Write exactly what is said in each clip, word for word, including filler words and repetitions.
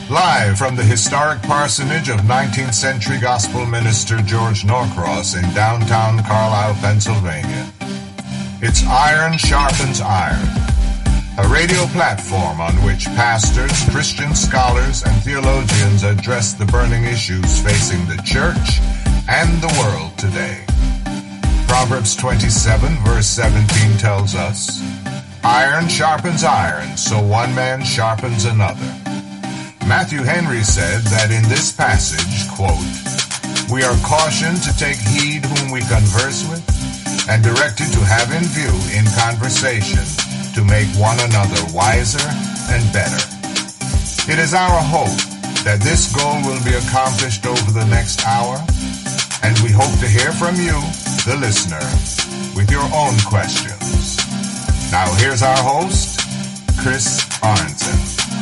Live from the historic parsonage of nineteenth century gospel minister George Norcross in downtown Carlisle, Pennsylvania. It's Iron Sharpens Iron, a radio platform on which pastors, Christian scholars, and theologians address the burning issues facing the church and the world today. Proverbs twenty-seven, verse seventeen tells us, "Iron sharpens iron, so one man sharpens another." Matthew Henry said that in this passage, quote, "We are cautioned to take heed whom we converse with, and directed to have in view in conversation to make one another wiser and better." It is our hope that this goal will be accomplished over the next hour, and we hope to hear from you, the listener, with your own questions. Now here's our host, Chris Arnzen.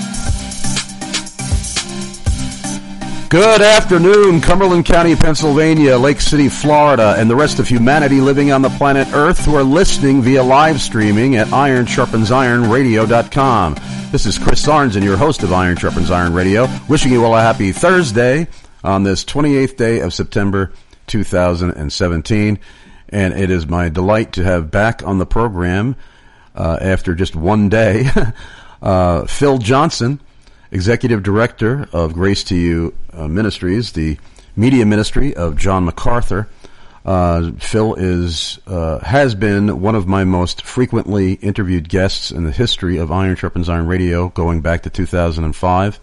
Good afternoon, Cumberland County, Pennsylvania, Lake City, Florida, and the rest of humanity living on the planet Earth who are listening via live streaming at iron sharpens iron radio dot com. This is Chris Arnzen, your host of Iron Sharpens Iron Radio, wishing you all a happy Thursday on this twenty-eighth day of September two thousand seventeen. And it is my delight to have back on the program, uh, after just one day, uh, Phil Johnson, Executive Director of Grace to You uh, Ministries, the media ministry of John MacArthur. Uh, Phil is uh, has been one of my most frequently interviewed guests in the history of Iron Sharpens Iron Radio, going back to two thousand five.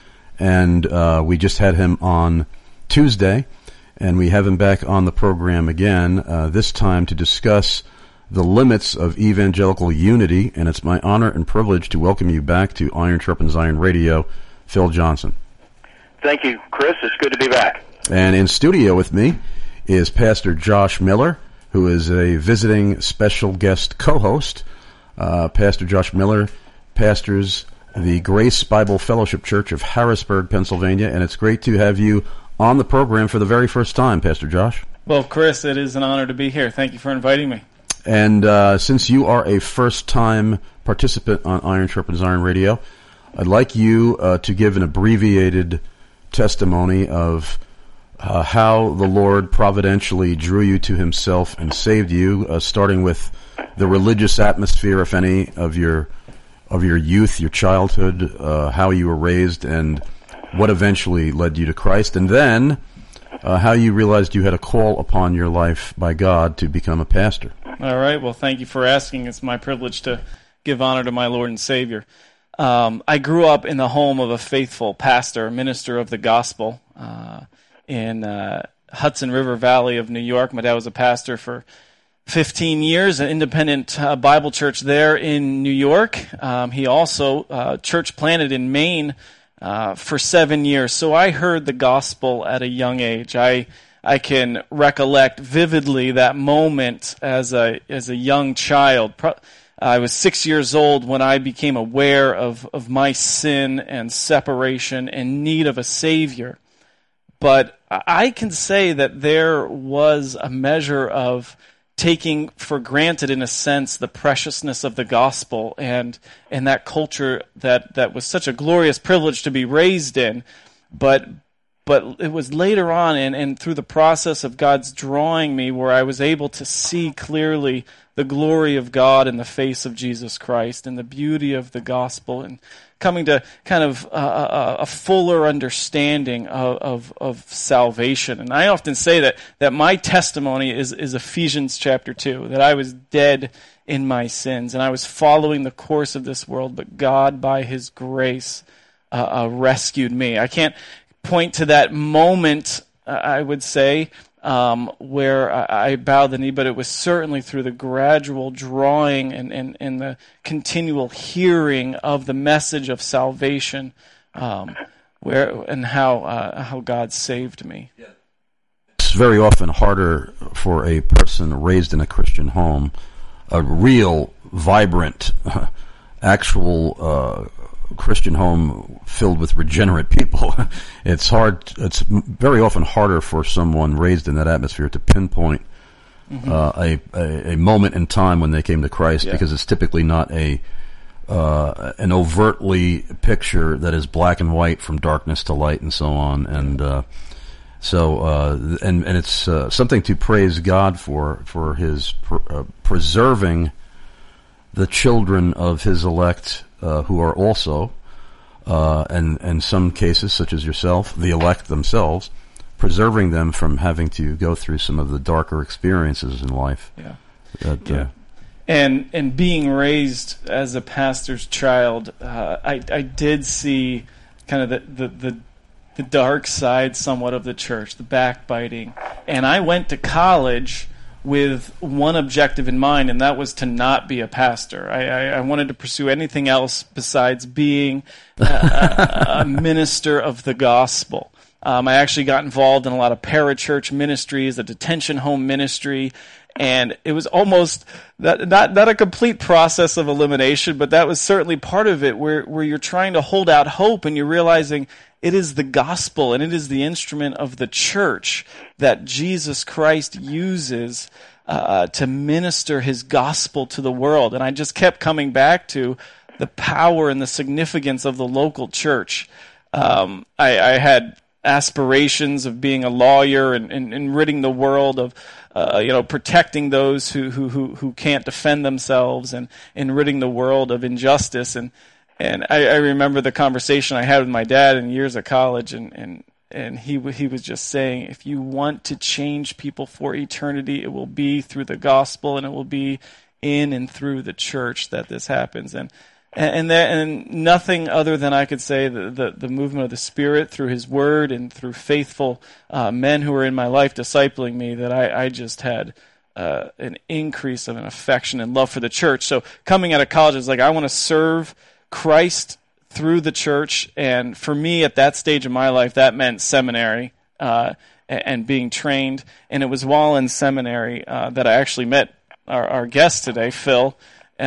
And uh, we just had him on Tuesday, and we have him back on the program again, uh, this time to discuss the limits of evangelical unity, and it's my honor and privilege to welcome you back to Iron Sharpens Iron Radio, Phil Johnson. Thank you, Chris. It's good to be back. And in studio with me is Pastor Josh Miller, who is a visiting special guest co-host. Uh, Pastor Josh Miller pastors the Grace Bible Fellowship Church of Harrisburg, Pennsylvania, and it's great to have you on the program for the very first time, Pastor Josh. Well, Chris, it is an honor to be here. Thank you for inviting me. And uh, since you are a first-time participant on Iron Sharpens Iron Radio, I'd like you uh, to give an abbreviated testimony of uh, how the Lord providentially drew you to Himself and saved you, uh, starting with the religious atmosphere, if any, of your of your youth, your childhood, uh, how you were raised, and what eventually led you to Christ, and then uh, how you realized you had a call upon your life by God to become a pastor. All right. Well, thank you for asking. It's my privilege to give honor to my Lord and Savior. Um, I grew up in the home of a faithful pastor, minister of the gospel, uh, in uh, Hudson River Valley of New York. My dad was a pastor for fifteen years, an independent uh, Bible church there in New York. Um, he also uh, church planted in Maine uh, for seven years. So I heard the gospel at a young age. I I can recollect vividly that moment as a as a young child. I was six years old when I became aware of, of my sin and separation and need of a Savior. But I can say that there was a measure of taking for granted, in a sense, the preciousness of the gospel and and that culture that, that was such a glorious privilege to be raised in. But But it was later on and, and through the process of God's drawing me where I was able to see clearly the glory of God in the face of Jesus Christ and the beauty of the gospel, and coming to kind of a, a fuller understanding of, of, of salvation. And I often say that, that my testimony is, is Ephesians chapter two, that I was dead in my sins and I was following the course of this world, but God, by His grace, uh, uh, rescued me. I can't point to that moment, uh, I would say, um, where I, I bowed the knee, but it was certainly through the gradual drawing and, and, and the continual hearing of the message of salvation, um, where and how uh, how God saved me. It's very often harder for a person raised in a Christian home, a real, vibrant, actual uh Christian home filled with regenerate people. It's hard. It's very often harder for someone raised in that atmosphere to pinpoint mm-hmm. uh, a, a a moment in time when they came to Christ, yeah. because it's typically not a uh, an overtly picture that is black and white from darkness to light and so on. And uh, so, uh, and and it's uh, something to praise God for for His pr- uh, preserving the children of His elect, uh, who are also, uh, and in some cases, such as yourself, the elect themselves, preserving them from having to go through some of the darker experiences in life. Yeah. That, yeah. Uh, and and being raised as a pastor's child, uh, I I did see kind of the, the the the dark side somewhat of the church, the backbiting, and I went to college with one objective in mind, and that was to not be a pastor. I, I, I wanted to pursue anything else besides being a, a minister of the gospel. Um, I actually got involved in a lot of parachurch ministries, a detention home ministry, and it was almost that, not not a complete process of elimination, but that was certainly part of it, where where you're trying to hold out hope and you're realizing it is the gospel and it is the instrument of the church that Jesus Christ uses uh, to minister His gospel to the world. And I just kept coming back to the power and the significance of the local church. Um, I, I had aspirations of being a lawyer and, and, and ridding the world of, uh, you know, protecting those who, who, who, who can't defend themselves, and, and ridding the world of injustice. And, and I, I remember the conversation I had with my dad in years of college, and, and, and he, he was just saying, if you want to change people for eternity, it will be through the gospel, and it will be in and through the church that this happens. And And that, and nothing other than I could say the, the, the movement of the Spirit through His Word and through faithful uh, men who were in my life discipling me, that I, I just had uh, an increase of an affection and love for the church. So coming out of college, I was like, I want to serve Christ through the church. And for me, at that stage of my life, that meant seminary uh, and, and being trained. And it was while in seminary uh, that I actually met our, our guest today, Phil.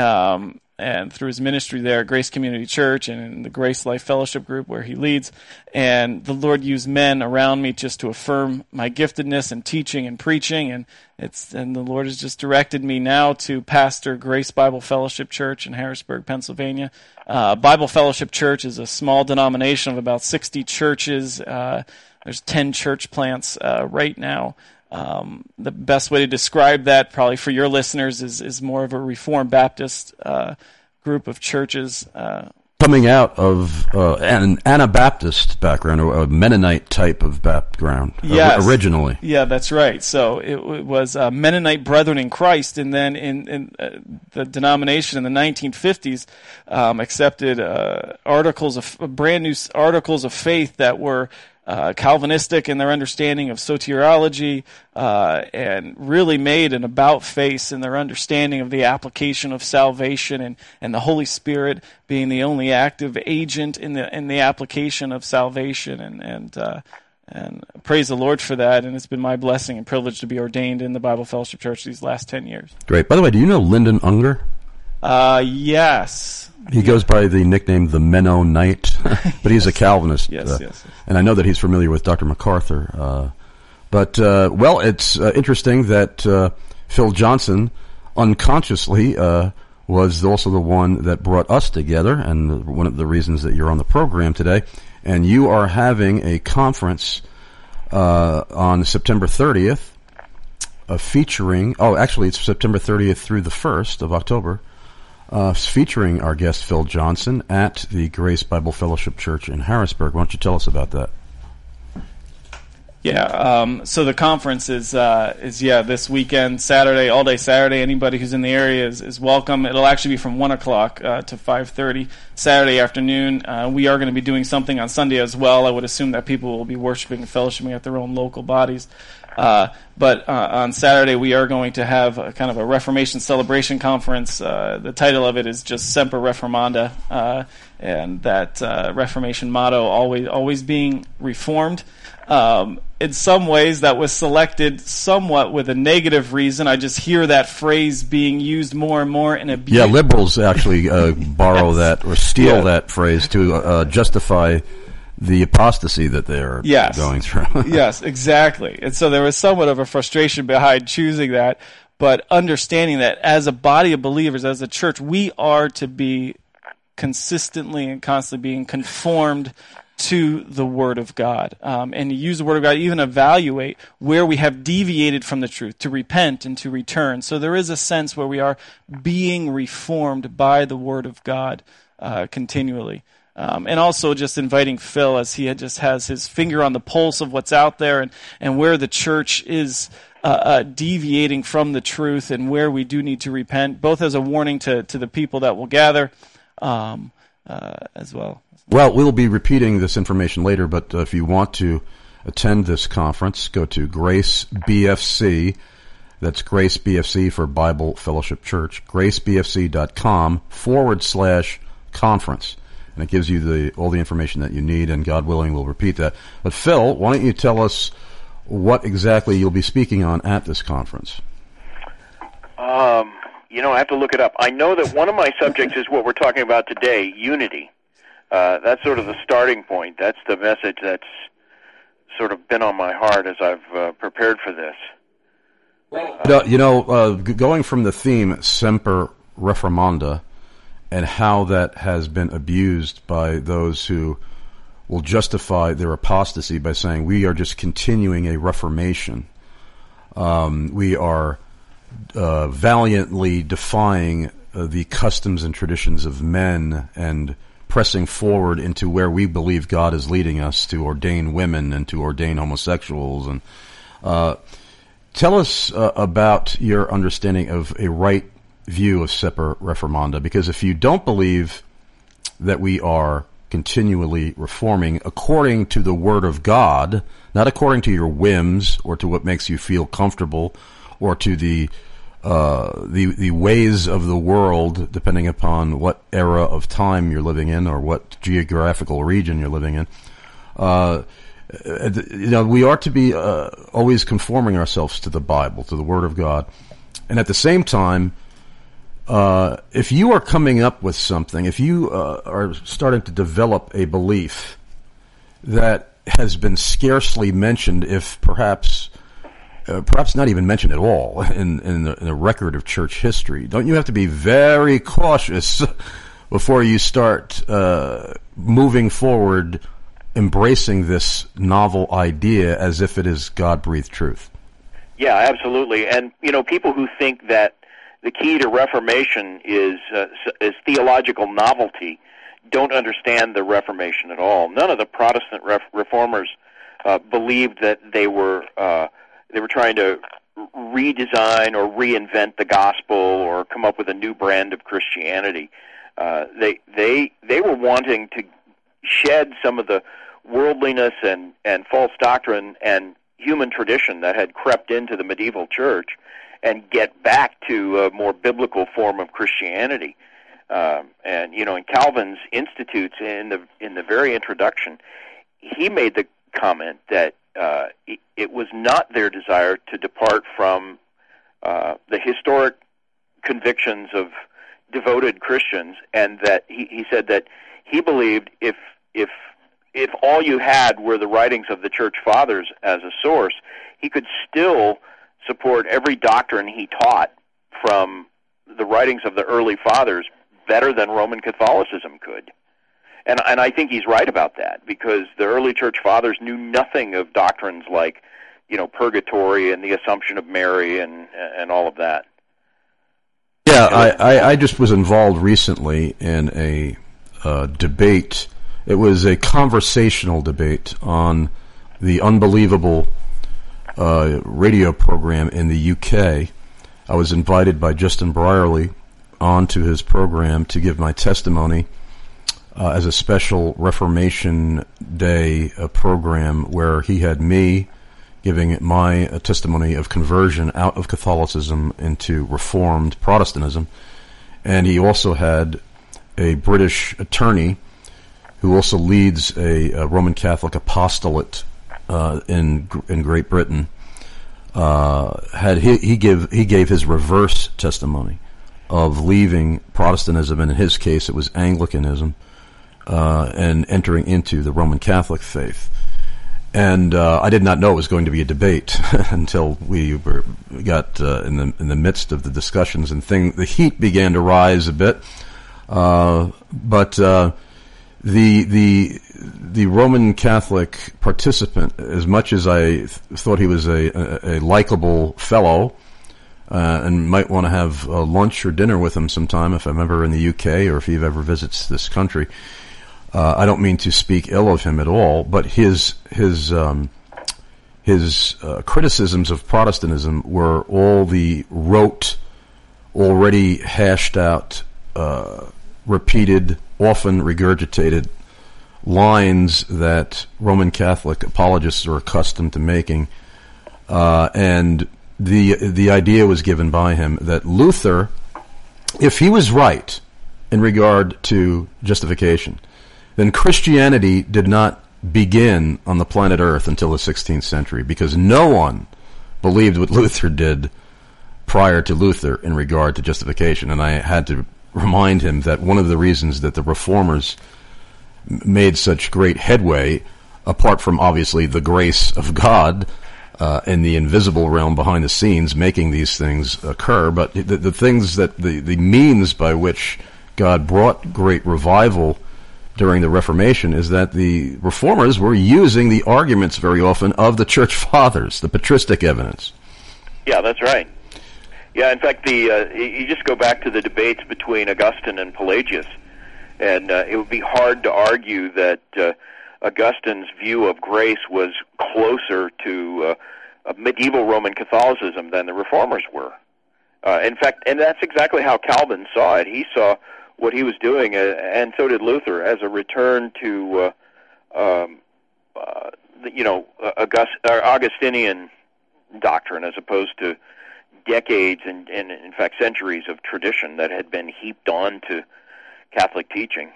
Um, and through his ministry there at Grace Community Church and in the Grace Life Fellowship Group where he leads. And the Lord used men around me just to affirm my giftedness in teaching and preaching, and it's and the Lord has just directed me now to pastor Grace Bible Fellowship Church in Harrisburg, Pennsylvania. Uh, Bible Fellowship Church is a small denomination of about sixty churches. Uh, there's ten church plants uh, right now. Um, the best way to describe that, probably for your listeners, is, is more of a Reformed Baptist uh, group of churches. Uh, Coming out of uh, an Anabaptist background, or a Mennonite type of background, yes. originally. Yeah, that's right. So it, it was uh, Mennonite Brethren in Christ, and then in, in uh, the denomination in the nineteen fifties um, accepted uh, articles of brand new articles of faith that were Uh, Calvinistic in their understanding of soteriology, uh, and really made an about face in their understanding of the application of salvation, and, and the Holy Spirit being the only active agent in the in the application of salvation. And and uh, and praise the Lord for that. And it's been my blessing and privilege to be ordained in the Bible Fellowship Church these last ten years. Great. By the way, do you know Lyndon Unger? Uh, yes. He goes by the nickname the Mennonite, but he's a Calvinist. Yes, uh, yes. And I know that he's familiar with Doctor MacArthur. Uh, but, uh, well, it's uh, interesting that uh, Phil Johnson unconsciously uh, was also the one that brought us together, and one of the reasons that you're on the program today. And you are having a conference uh, on September thirtieth uh, featuring, oh, actually it's September thirtieth through the first of October, Uh, featuring our guest Phil Johnson at the Grace Bible Fellowship Church in Harrisburg. Why don't you tell us about that? Yeah, um, so the conference is, uh, is yeah, this weekend, Saturday, all day Saturday. Anybody who's in the area is, is welcome. It'll actually be from one o'clock uh, to five thirty Saturday afternoon. Uh, we are going to be doing something on Sunday as well. I would assume that people will be worshiping and fellowshipping at their own local bodies. Uh, but uh, on Saturday we are going to have a kind of a Reformation celebration conference. Uh, the title of it is just Semper Reformanda, uh, and that uh, Reformation motto, always always being reformed. Um, in some ways that was selected somewhat with a negative reason. I just hear that phrase being used more and more in a yeah, liberals actually uh, borrow yes. that or steal yeah. that phrase to uh, justify the apostasy that they're yes. going through. Yes, exactly. And so there was somewhat of a frustration behind choosing that, but understanding that as a body of believers, as a church, we are to be consistently and constantly being conformed to the Word of God, um, and to use the Word of God, even evaluate where we have deviated from the truth, to repent and to return. So there is a sense where we are being reformed by the Word of God uh, continually. Um, and also just inviting Phil, as he had just has his finger on the pulse of what's out there and, and where the church is uh, uh, deviating from the truth and where we do need to repent, both as a warning to, to the people that will gather um, uh, as well. Well, we'll be repeating this information later, but uh, if you want to attend this conference, go to Grace B F C. That's Grace B F C for Bible Fellowship Church. gracebfc.com forward slash conference. And it gives you the all the information that you need, and God willing, we'll repeat that. But Phil, why don't you tell us what exactly you'll be speaking on at this conference? Um, you know, I have to look it up. I know that one of my subjects is what we're talking about today, unity. Uh, that's sort of the starting point. That's the message that's sort of been on my heart as I've uh, prepared for this. Uh, you know, uh, going from the theme Semper Reformanda and how that has been abused by those who will justify their apostasy by saying we are just continuing a reformation. Um, we are uh, valiantly defying uh, the customs and traditions of men and pressing forward into where we believe God is leading us to ordain women and to ordain homosexuals. And uh, tell us uh, about your understanding of a right view of Semper Reformanda, because if you don't believe that we are continually reforming according to the Word of God, not according to your whims or to what makes you feel comfortable or to the Uh, the the ways of the world, depending upon what era of time you're living in or what geographical region you're living in. Uh, you know, we are to be uh, always conforming ourselves to the Bible, to the Word of God. And at the same time, uh, if you are coming up with something, if you uh, are starting to develop a belief that has been scarcely mentioned, if perhaps Uh, perhaps not even mentioned at all in, in, the, in the record of church history, don't you have to be very cautious before you start uh, moving forward, embracing this novel idea as if it is God-breathed truth? Yeah, absolutely. And, you know, people who think that the key to Reformation is, uh, is theological novelty don't understand the Reformation at all. None of the Protestant ref- reformers uh, believed that they were uh, They were trying to redesign or reinvent the gospel or come up with a new brand of Christianity. Uh, they they they were wanting to shed some of the worldliness and, and false doctrine and human tradition that had crept into the medieval church and get back to a more biblical form of Christianity. Um, and you know, in Calvin's Institutes, in the in the very introduction, he made the comment that Uh, it, it was not their desire to depart from uh, the historic convictions of devoted Christians, and that he, he said that he believed if if if all you had were the writings of the church fathers as a source, he could still support every doctrine he taught from the writings of the early fathers better than Roman Catholicism could. And, and I think he's right about that, because the early church fathers knew nothing of doctrines like, you know, purgatory and the Assumption of Mary and and all of that. Yeah, I, I, I just was involved recently in a uh, debate. It was a conversational debate on the Unbelievable uh, radio program in the U K. I was invited by Justin Brierley onto his program to give my testimony Uh, as a special Reformation Day uh, program where he had me giving my uh, testimony of conversion out of Catholicism into Reformed Protestantism. And he also had a British attorney who also leads a, a Roman Catholic apostolate uh, in in Great Britain. Uh, had he, he give he gave his reverse testimony of leaving Protestantism, and in his case it was Anglicanism, Uh, and entering into the Roman Catholic faith. And uh, I did not know it was going to be a debate until we were, got uh, in the in the midst of the discussions, and thing the heat began to rise a bit. Uh, but uh, the the the Roman Catholic participant, as much as I th- thought he was a, a, a likable fellow, uh, and might want to have uh, lunch or dinner with him sometime if I'm ever in the U K or if he ever visits this country, uh, I don't mean to speak ill of him at all. But his his um, his uh, criticisms of Protestantism were all the rote, already hashed out, uh, repeated, often regurgitated lines that Roman Catholic apologists are accustomed to making, uh, and the the idea was given by him that Luther, if he was right in regard to justification, then Christianity did not begin on the planet Earth until the sixteenth century, because no one believed what Luther did prior to Luther in regard to justification. And I had to remind him that one of the reasons that the Reformers made such great headway, apart from obviously the grace of God uh, in the invisible realm behind the scenes making these things occur, but the, the things that the, the means by which God brought great revival during the Reformation is that the Reformers were using the arguments very often of the Church Fathers, the patristic evidence. Yeah, that's right. Yeah, in fact, the uh, you just go back to the debates between Augustine and Pelagius, and uh, it would be hard to argue that uh, Augustine's view of grace was closer to uh, medieval Roman Catholicism than the Reformers were. Uh, in fact, and that's exactly how Calvin saw it. He saw what he was doing, uh, and so did Luther, as a return to, uh, um, uh, you know, August, uh, Augustinian doctrine, as opposed to decades and, and, in fact, centuries of tradition that had been heaped on to Catholic teaching.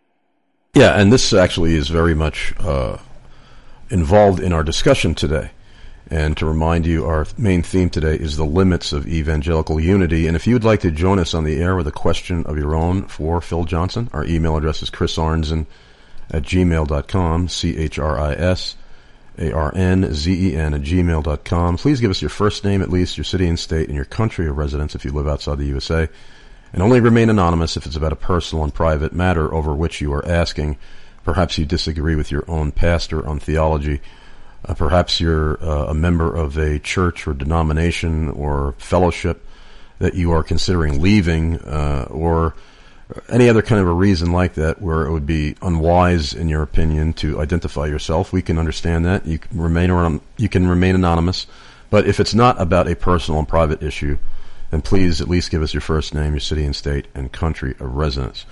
Yeah, and this actually is very much uh, involved in our discussion today. And to remind you, our main theme today is the limits of evangelical unity. And if you would like to join us on the air with a question of your own for Phil Johnson, our email address is chris arnzen at gmail dot com, C H R I S A R N Z E N at gmail dot com. Please give us your first name, at least, your city and state, and your country of residence if you live outside the U S A. And only remain anonymous if it's about a personal and private matter over which you are asking. Perhaps you disagree with your own pastor on theology. Uh, perhaps you're uh, a member of a church or denomination or fellowship that you are considering leaving, uh, or any other kind of a reason like that where it would be unwise, in your opinion, to identify yourself. We can understand that. You can remain around, you can remain anonymous. But if it's not about a personal and private issue, then please at least give us your first name, your city and state, and country of residence.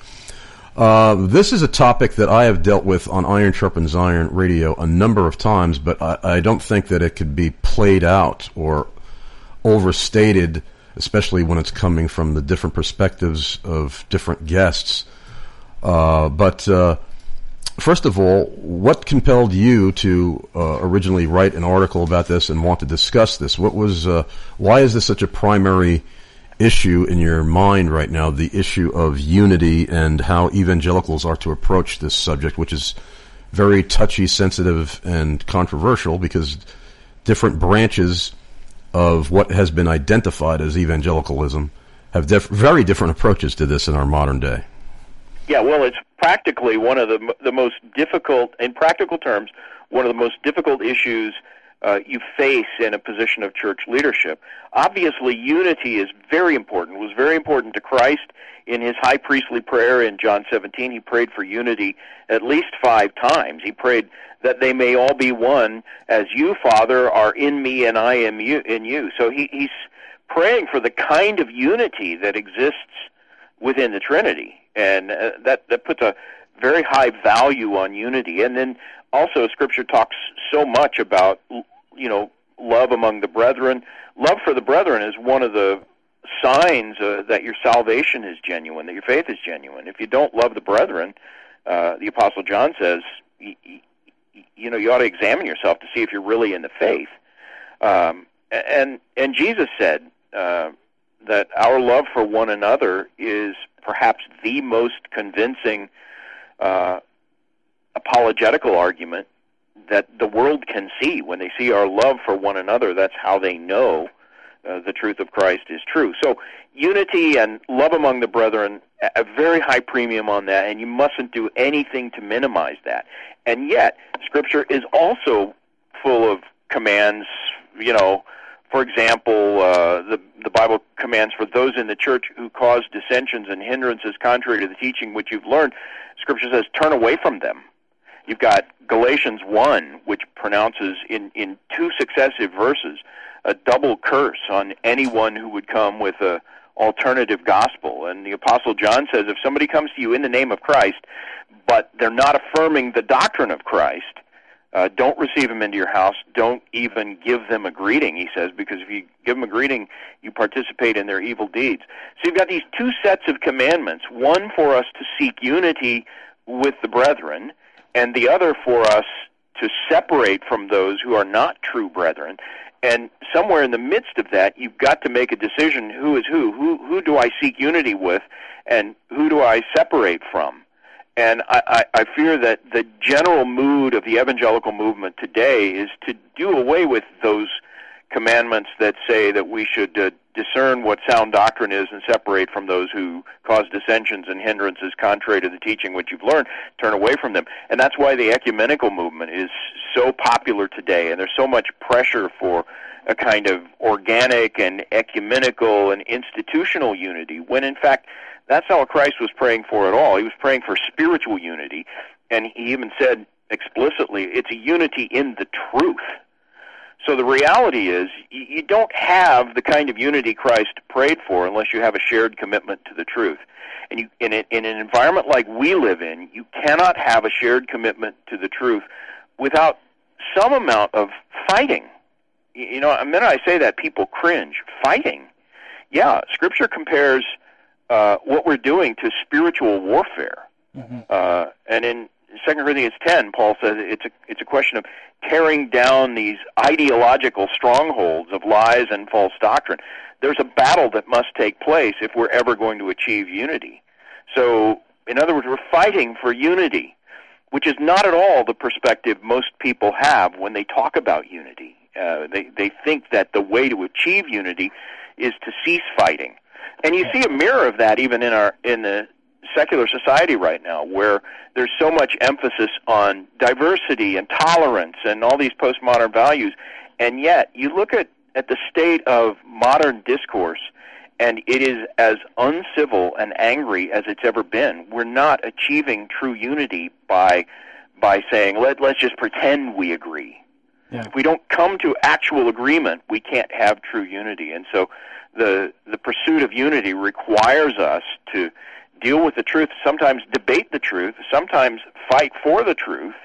Uh, this is a topic that I have dealt with on Iron Sharpens Iron Radio a number of times, but I, I don't think that it could be played out or overstated, especially when it's coming from the different perspectives of different guests. Uh, but uh, first of all, what compelled you to uh, originally write an article about this and want to discuss this? What was? Uh, why is this such a primary issue in your mind right now, the issue of unity and how evangelicals are to approach this subject, which is very touchy, sensitive, and controversial because different branches of what has been identified as evangelicalism have diff- very different approaches to this in our modern day? Yeah, well, it's practically one of the the most difficult, in practical terms, one of the most difficult issues uh, you face in a position of church leadership. Obviously, unity is very important. It was very important to Christ in his high priestly prayer in John seventeen. He prayed for unity at least five times. He prayed that they may all be one, as you, Father, are in me and I am you, in you. So he, he's praying for the kind of unity that exists within the Trinity, and uh, that, that puts a very high value on unity. And then also Scripture talks so much about, you know, love among the brethren. Love for the brethren is one of the signs uh, that your salvation is genuine, that your faith is genuine. If you don't love the brethren, uh, the Apostle John says, y- y- you know, you ought to examine yourself to see if you're really in the faith. Um, and and Jesus said uh, that our love for one another is perhaps the most convincing uh, apologetical argument that the world can see. When they see our love for one another, that's how they know uh, the truth of Christ is true. So unity and love among the brethren a very high premium on that, and you mustn't do anything to minimize that. And yet, Scripture is also full of commands. You know, for example, uh, the the Bible commands for those in the church who cause dissensions and hindrances contrary to the teaching which you've learned. Scripture says, turn away from them. You've got Galatians one, which pronounces in, in two successive verses a double curse on anyone who would come with a alternative gospel. And the Apostle John says, if somebody comes to you in the name of Christ, but they're not affirming the doctrine of Christ, uh, don't receive them into your house. Don't even give them a greeting, he says, because if you give them a greeting, you participate in their evil deeds. So you've got these two sets of commandments, one for us to seek unity with the brethren, and the other for us to separate from those who are not true brethren. And somewhere in the midst of that, you've got to make a decision, who is who? Who who do I seek unity with, and who do I separate from? And I, I, I fear that the general mood of the evangelical movement today is to do away with those commandments that say that we should uh, discern what sound doctrine is and separate from those who cause dissensions and hindrances contrary to the teaching which you've learned, turn away from them. And that's why the ecumenical movement is so popular today, and there's so much pressure for a kind of organic and ecumenical and institutional unity, when in fact that's not what Christ was praying for at all. He was praying for spiritual unity, and he even said explicitly, it's a unity in the truth. So the reality is, you don't have the kind of unity Christ prayed for unless you have a shared commitment to the truth. And you, in, a, in an environment like we live in, you cannot have a shared commitment to the truth without some amount of fighting. You know, the minute I say that, people cringe. Fighting. Yeah, Scripture compares uh, what we're doing to spiritual warfare. Mm-hmm. Uh, and in Second Corinthians ten, Paul says it's a it's a question of tearing down these ideological strongholds of lies and false doctrine. There's a battle that must take place if we're ever going to achieve unity. So, in other words, we're fighting for unity, which is not at all the perspective most people have when they talk about unity. Uh, they they think that the way to achieve unity is to cease fighting, and you see a mirror of that even in our in the secular society right now, where there's so much emphasis on diversity and tolerance and all these postmodern values, and yet you look at, at the state of modern discourse, and it is as uncivil and angry as it's ever been. We're not achieving true unity by by saying, Let, let's just pretend we agree. Yeah. If we don't come to actual agreement, we can't have true unity. And so the the pursuit of unity requires us to deal with the truth, sometimes debate the truth, sometimes fight for the truth.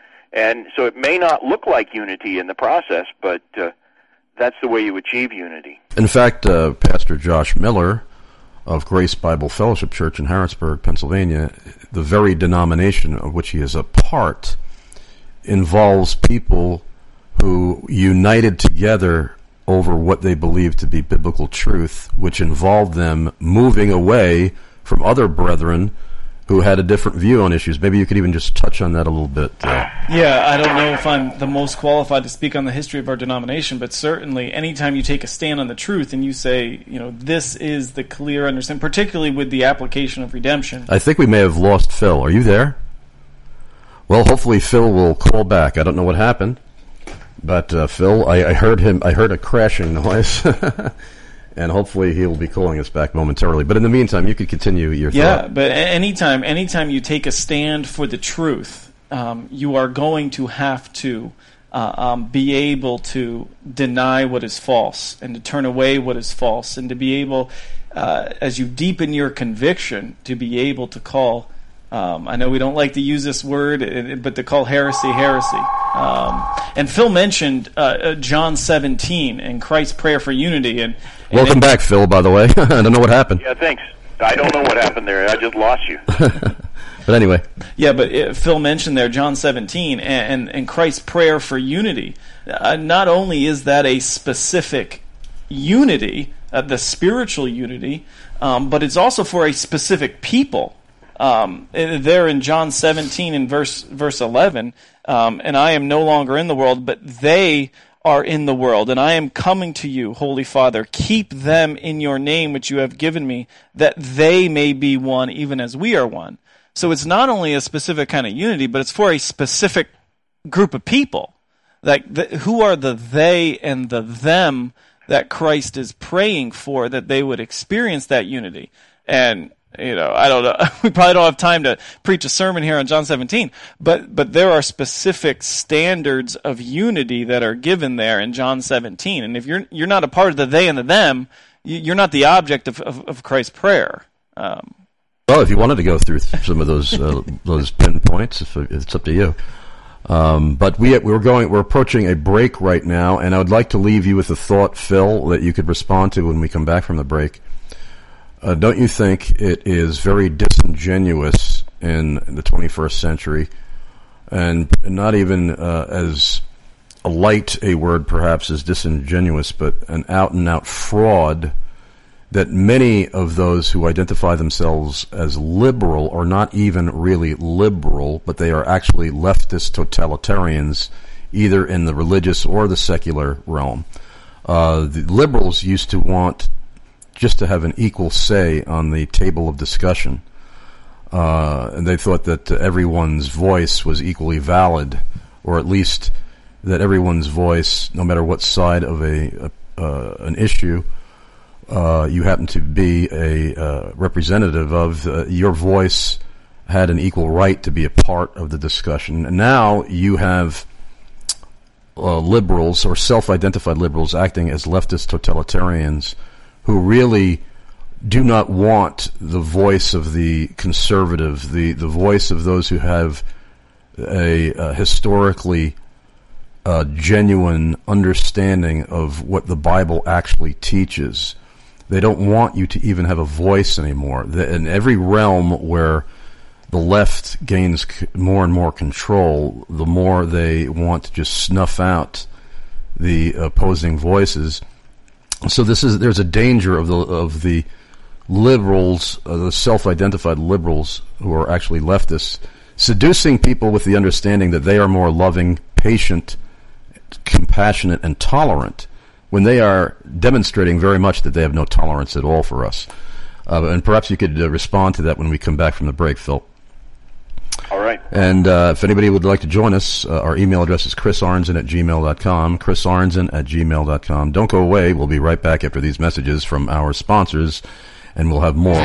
And so it may not look like unity in the process, but uh, that's the way you achieve unity. In fact, uh, Pastor Josh Miller of Grace Bible Fellowship Church in Harrisburg, Pennsylvania, the very denomination of which he is a part, involves people who united together over what they believe to be biblical truth, which involved them moving away from other brethren who had a different view on issues. Maybe you could even just touch on that a little bit. Uh. Yeah, I don't know if I'm the most qualified to speak on the history of our denomination, but certainly anytime you take a stand on the truth and you say, you know, this is the clear understanding, particularly with the application of redemption. I think we may have lost Phil. Are you there? Well, hopefully Phil will call back. I don't know what happened, but uh, Phil, I, I heard him. I heard a crashing noise. And hopefully he will be calling us back momentarily. But in the meantime, you could continue your yeah, thought. Yeah, but anytime, anytime you take a stand for the truth, um, you are going to have to uh, um, be able to deny what is false and to turn away what is false, and to be able, uh, as you deepen your conviction, to be able to call. Um, I know we don't like to use this word, but to call heresy, heresy. Um, and Phil mentioned uh, John seventeen and Christ's prayer for unity. And, and Welcome it, back, Phil, by the way. I don't know what happened. Yeah, thanks. I don't know what happened there. I just lost you. But anyway. Yeah, but it, Phil mentioned there John seventeen and, and, and Christ's prayer for unity. Uh, not only is that a specific unity, uh, the spiritual unity, um, but it's also for a specific people. Um, there in John seventeen in verse verse eleven, um, and I am no longer in the world, but they are in the world, and I am coming to you, Holy Father. Keep them in your name which you have given me, that they may be one even as we are one. So it's not only a specific kind of unity, but it's for a specific group of people. Like, the, who are the they and the them that Christ is praying for, that they would experience that unity? And, you know, I don't know, we probably don't have time to preach a sermon here on John seventeen, but but there are specific standards of unity that are given there in John seventeen. And if you're you're not a part of the they and the them, you're not the object of, of, of Christ's prayer. Um, well, if you wanted to go through some of those uh, those pinpoints, if it's up to you. Um, but we we're going we're approaching a break right now, and I would like to leave you with a thought, Phil, that you could respond to when we come back from the break. Uh, don't you think it is very disingenuous in the twenty-first century, and not even uh, as a light a word perhaps as disingenuous, but an out-and-out fraud, that many of those who identify themselves as liberal are not even really liberal, but they are actually leftist totalitarians, either in the religious or the secular realm. Uh, the liberals used to want just to have an equal say on the table of discussion. Uh, and they thought that uh, everyone's voice was equally valid, or at least that everyone's voice, no matter what side of a, a uh, an issue uh, you happen to be a uh, representative of, uh, your voice had an equal right to be a part of the discussion. And now you have uh, liberals, or self-identified liberals, acting as leftist totalitarians, who really do not want the voice of the conservative, the, the voice of those who have a, a historically uh, genuine understanding of what the Bible actually teaches. They don't want you to even have a voice anymore. In every realm where the left gains more and more control, the more they want to just snuff out the opposing voices. So this is there's a danger of the of the liberals, uh, the self-identified liberals who are actually leftists, seducing people with the understanding that they are more loving, patient, compassionate, and tolerant, when they are demonstrating very much that they have no tolerance at all for us. Uh, and perhaps you could uh, respond to that when we come back from the break, Phil. All right. And uh, if anybody would like to join us, uh, our email address is chris arnzen at gmail dot com, chris arnzen at gmail dot com. Don't go away. We'll be right back after these messages from our sponsors, and we'll have more.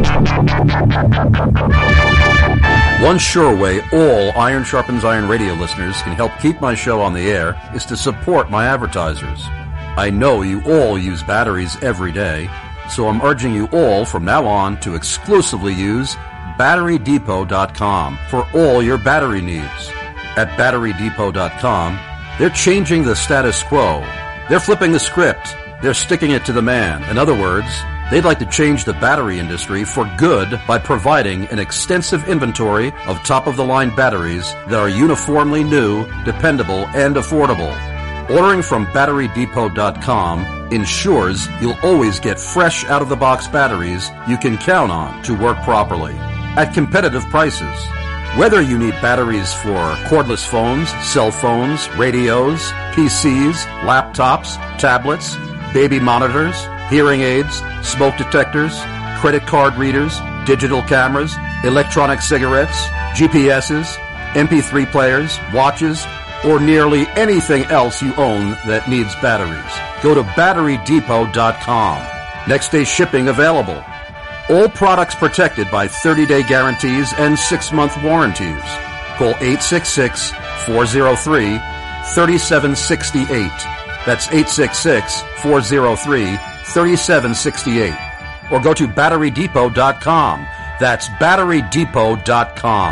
One sure way all Iron Sharpens Iron radio listeners can help keep my show on the air is to support my advertisers. I know you all use batteries every day, so I'm urging you all from now on to exclusively use battery depot dot com for all your battery needs. At battery depot dot com, they're changing the status quo. They're flipping the script. They're sticking it to the man. In other words, they'd like to change the battery industry for good by providing an extensive inventory of top-of-the-line batteries that are uniformly new, dependable, and affordable. Ordering from battery depot dot com ensures you'll always get fresh out-of-the-box batteries you can count on to work properly at competitive prices. Whether you need batteries for cordless phones, cell phones, radios, P Cs, laptops, tablets, baby monitors, hearing aids, smoke detectors, credit card readers, digital cameras, electronic cigarettes, G P S's, M P three players, watches, or nearly anything else you own that needs batteries, go to battery depot dot com. Next day shipping available. All products protected by thirty-day guarantees and six-month warranties. Call eight six six, four oh three, three seven six eight. That's eight six six, four oh three, three seven six eight. Or go to battery depot dot com. That's battery depot dot com.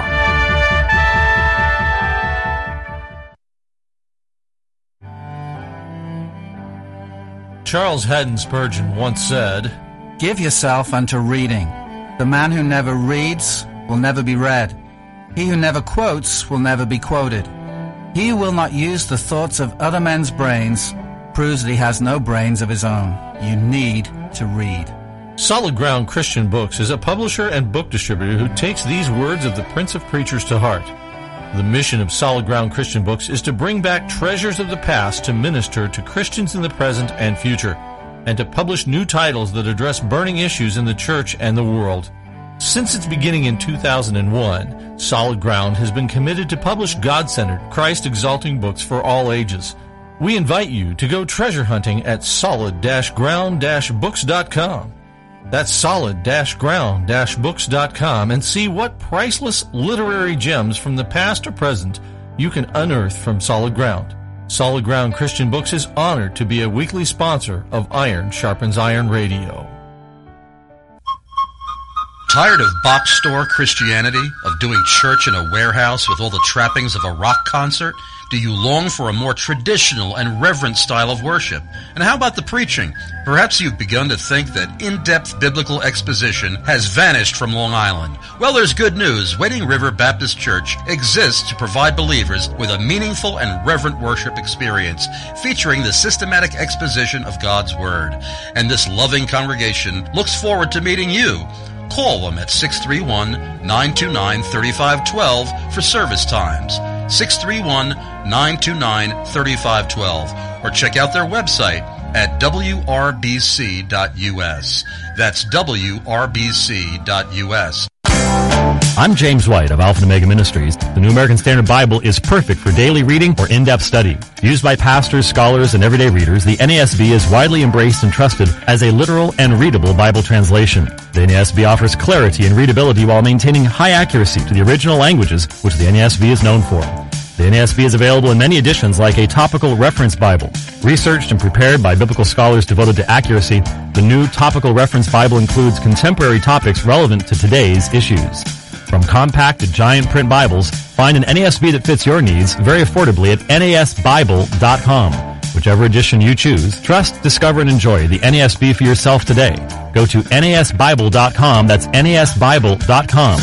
Charles Haddon Spurgeon once said, "Give yourself unto reading. The man who never reads will never be read. He who never quotes will never be quoted. He who will not use the thoughts of other men's brains proves that he has no brains of his own. You need to read." Solid Ground Christian Books is a publisher and book distributor who takes these words of the Prince of Preachers to heart. The mission of Solid Ground Christian Books is to bring back treasures of the past to minister to Christians in the present and future, and to publish new titles that address burning issues in the church and the world. Since its beginning in two thousand one, Solid Ground has been committed to publish God-centered, Christ-exalting books for all ages. We invite you to go treasure hunting at solid ground books dot com. That's solid ground books dot com and see what priceless literary gems from the past or present you can unearth from Solid Ground. Solid Ground Christian Books is honored to be a weekly sponsor of Iron Sharpens Iron Radio. Tired of box store Christianity, of doing church in a warehouse with all the trappings of a rock concert? Do you long for a more traditional and reverent style of worship? And how about the preaching? Perhaps you've begun to think that in-depth biblical exposition has vanished from Long Island. Well, there's good news. Wading River Baptist Church exists to provide believers with a meaningful and reverent worship experience featuring the systematic exposition of God's Word. And this loving congregation looks forward to meeting you. Call them at six three one, nine two nine, three five one two for service times. six three one, nine two nine, three five one two, or check out their website at w r b c dot u s. That's w r b c dot u s. I'm James White of Alpha and Omega Ministries. The New American Standard Bible is perfect for daily reading or in-depth study. Used by pastors, scholars, and everyday readers, the N A S B is widely embraced and trusted as a literal and readable Bible translation. The N A S B offers clarity and readability while maintaining high accuracy to the original languages, which the N A S B is known for. The N A S B is available in many editions like a topical reference Bible. Researched and prepared by biblical scholars devoted to accuracy, the new topical reference Bible includes contemporary topics relevant to today's issues. From compact to giant print Bibles, find an N A S B that fits your needs very affordably at N A S Bible dot com. Whichever edition you choose, trust, discover, and enjoy the N A S B for yourself today. Go to N A S Bible dot com. That's N A S Bible dot com.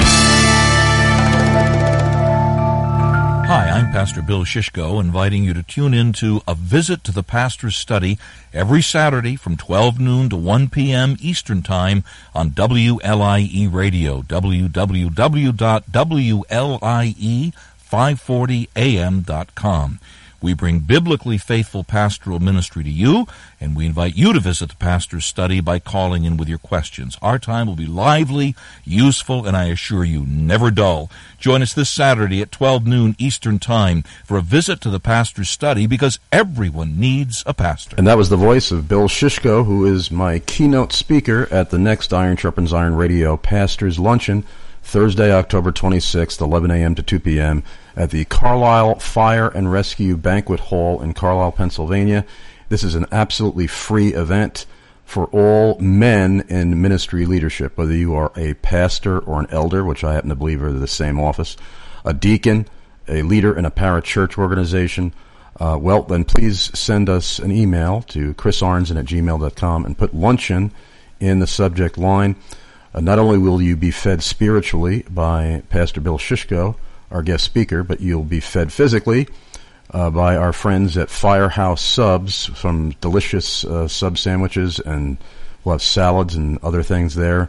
Hi, I'm Pastor Bill Shishko, inviting you to tune in to A Visit to the Pastor's Study every Saturday from twelve noon to one p.m. Eastern Time on W L I E Radio, w w w dot w l i e five forty a m dot com. We bring biblically faithful pastoral ministry to you, and we invite you to visit the Pastor's Study by calling in with your questions. Our time will be lively, useful, and I assure you, never dull. Join us this Saturday at twelve noon Eastern Time for a visit to the Pastor's Study, because everyone needs a pastor. And that was the voice of Bill Shishko, who is my keynote speaker at the next Iron Sharpens Iron Radio Pastor's Luncheon, Thursday, October twenty-sixth, eleven a.m. to two p.m. at the Carlisle Fire and Rescue Banquet Hall in Carlisle, Pennsylvania. This is an absolutely free event for all men in ministry leadership, whether you are a pastor or an elder, which I happen to believe are the same office, a deacon, a leader in a parachurch organization. Uh, well, then please send us an email to chris arnzen at gmail dot com and put luncheon in the subject line. Uh, not only will you be fed spiritually by Pastor Bill Shishko, our guest speaker, but you'll be fed physically uh, by our friends at Firehouse Subs, some delicious uh, sub sandwiches, and we'll have salads and other things there.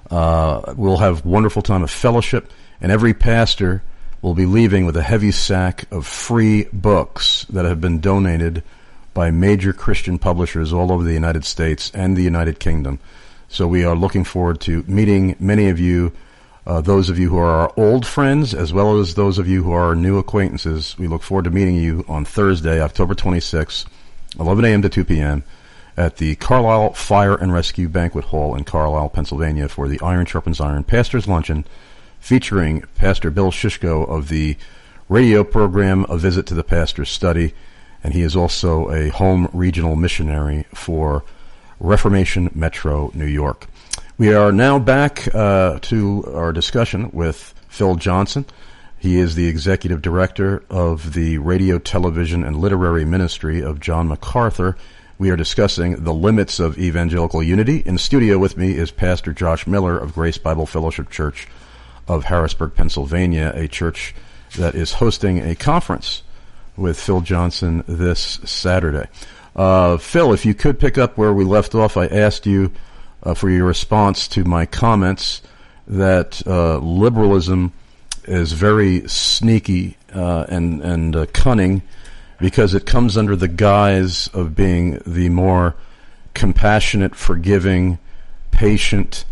Uh, we'll have wonderful time of fellowship, and every pastor will be leaving with a heavy sack of free books that have been donated by major Christian publishers all over the United States and the United Kingdom. So we are looking forward to meeting many of you, uh, those of you who are our old friends, as well as those of you who are our new acquaintances. We look forward to meeting you on Thursday, October twenty-sixth, eleven a.m. to two p.m. at the Carlisle Fire and Rescue Banquet Hall in Carlisle, Pennsylvania for the Iron Sharpens Iron Pastor's Luncheon, featuring Pastor Bill Shishko of the radio program A Visit to the Pastor's Study, and he is also a home regional missionary for Reformation Metro, New York. We are now back uh, to our discussion with Phil Johnson. He is the executive director of the radio, television, and literary ministry of John MacArthur. We are discussing the limits of evangelical unity. In studio with me is Pastor Josh Miller of Grace Bible Fellowship Church of Harrisburg, Pennsylvania, a church that is hosting a conference with Phil Johnson this Saturday. Uh, Phil, if you could pick up where we left off, I asked you uh, for your response to my comments that uh, liberalism is very sneaky uh, and and uh, cunning, because it comes under the guise of being the more compassionate, forgiving, patient,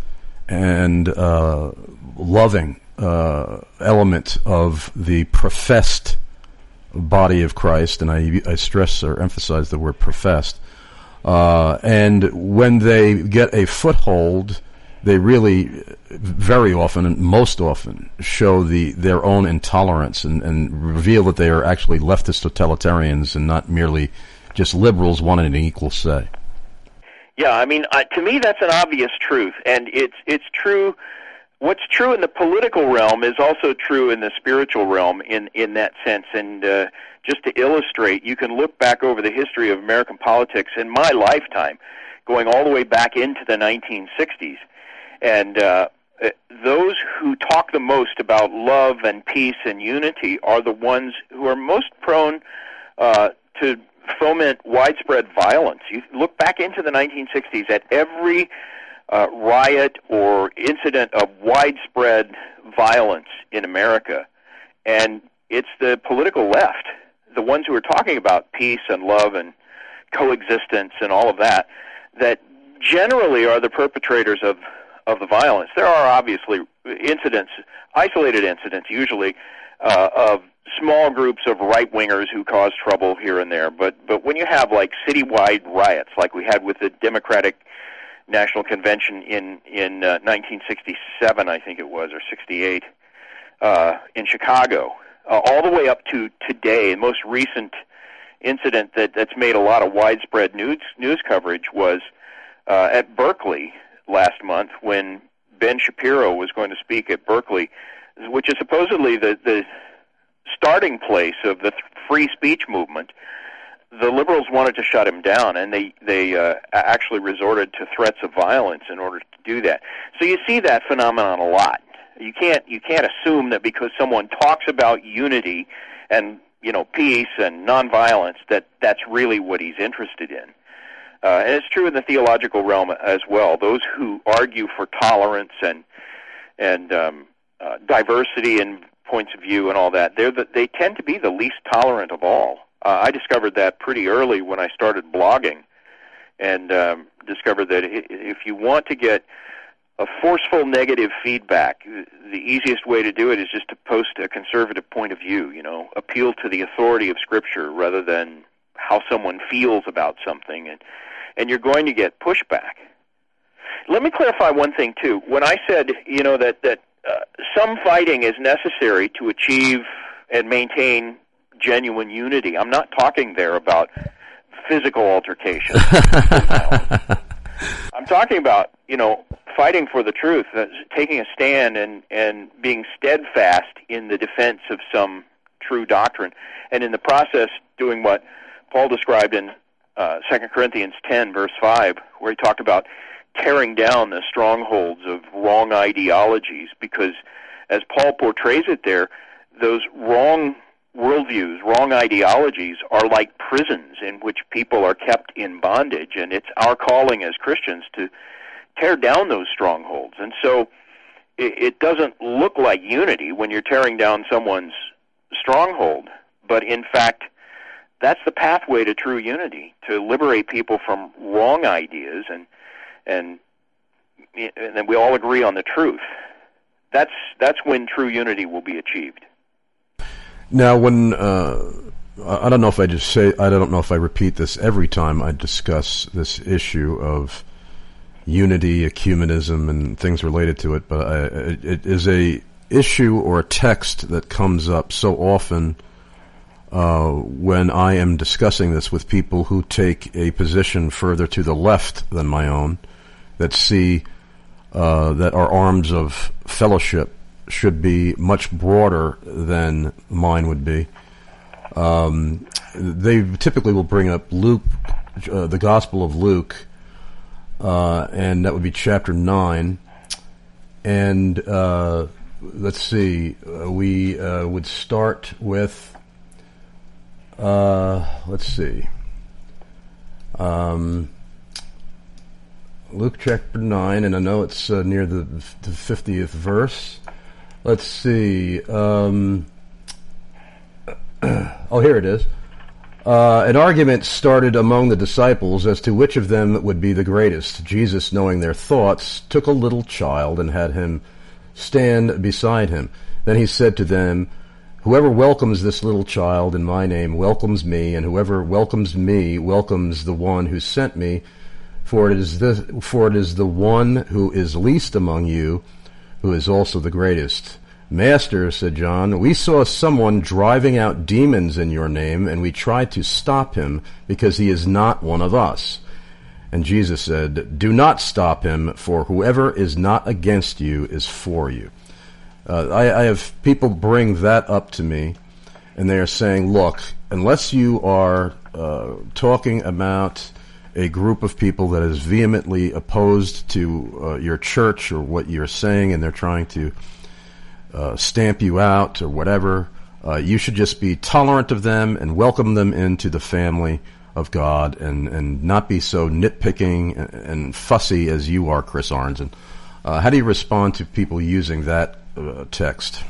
and uh, loving uh, element of the professed body of Christ, and I, I stress or emphasize the word professed. Uh, and when they get a foothold, they really, very often, and most often, show the their own intolerance and, and reveal that they are actually leftist totalitarians and not merely just liberals wanting an equal say. Yeah, I mean, uh, to me, that's an obvious truth, and it's it's true. What's true in the political realm is also true in the spiritual realm in, in that sense. And uh, just to illustrate, you can look back over the history of American politics in my lifetime, going all the way back into the nineteen sixties. And uh, those who talk the most about love and peace and unity are the ones who are most prone uh, to foment widespread violence. You look back into the nineteen sixties at every Uh, riot or incident of widespread violence in America, and it's the political left, the ones who are talking about peace and love and coexistence and all of that, that generally are the perpetrators of, of the violence. There are obviously incidents, isolated incidents usually, uh, of small groups of right-wingers who cause trouble here and there, but, but when you have like citywide riots like we had with the Democratic National Convention in in uh, nineteen sixty-seven, I think it was, or sixty-eight, uh, in Chicago, uh, all the way up to today. The most recent incident that, that's made a lot of widespread news news coverage was uh, at Berkeley last month, when Ben Shapiro was going to speak at Berkeley, which is supposedly the, the starting place of the free speech movement. The liberals wanted to shut him down, and they they uh, actually resorted to threats of violence in order to do that. So you see that phenomenon a lot. You can't you can't assume that because someone talks about unity and you know peace and nonviolence that that's really what he's interested in. Uh, and it's true in the theological realm as well. Those who argue for tolerance and and um, uh, diversity and points of view and all that, they're the, they tend to be the least tolerant of all. Uh, I discovered that pretty early when I started blogging, and um, discovered that if you want to get a forceful negative feedback, the easiest way to do it is just to post a conservative point of view, you know, appeal to the authority of Scripture rather than how someone feels about something, and, and you're going to get pushback. Let me clarify one thing, too. When I said, you know, that, that uh, some fighting is necessary to achieve and maintain genuine unity, I'm not talking there about physical altercation. I'm talking about, you know, fighting for the truth, uh, taking a stand and, and being steadfast in the defense of some true doctrine, and in the process doing what Paul described in uh, Second Corinthians ten, verse five, where he talked about tearing down the strongholds of wrong ideologies, because as Paul portrays it there, those wrong worldviews, wrong ideologies are like prisons in which people are kept in bondage, and it's our calling as Christians to tear down those strongholds. And so it, it doesn't look like unity when you're tearing down someone's stronghold, but in fact that's the pathway to true unity, to liberate people from wrong ideas, and and and then we all agree on the truth. That's that's when true unity will be achieved. Now, when uh, I don't know if I just say I don't know if I repeat this every time I discuss this issue of unity, ecumenism, and things related to it, but I, it, it is a issue or a text that comes up so often uh, when I am discussing this with people who take a position further to the left than my own, that see uh, that our arms of fellowship should be much broader than mine would be. Um, they typically will bring up Luke, uh, the Gospel of Luke, uh, and that would be chapter nine. And uh, let's see, uh, we uh, would start with, uh, let's see, um, Luke chapter nine, and I know it's uh, near the the fiftieth verse. Let's see. Um, oh, here it is. Uh, an argument started among the disciples as to which of them would be the greatest. Jesus, knowing their thoughts, took a little child and had him stand beside him. Then he said to them, "Whoever welcomes this little child in my name welcomes me, and whoever welcomes me welcomes the one who sent me. For it is the, for it is the one who is least among you who is also the greatest." "Master," said John, "we saw someone driving out demons in your name, and we tried to stop him because he is not one of us." And Jesus said, "Do not stop him, for whoever is not against you is for you." Uh, I, I have people bring that up to me, and they are saying, look, unless you are uh, talking about a group of people that is vehemently opposed to uh, your church or what you're saying, and they're trying to uh, stamp you out or whatever, uh, you should just be tolerant of them and welcome them into the family of God, and, and not be so nitpicking and, and fussy as you are, Chris Arnzen. Uh, how do you respond to people using that uh, text?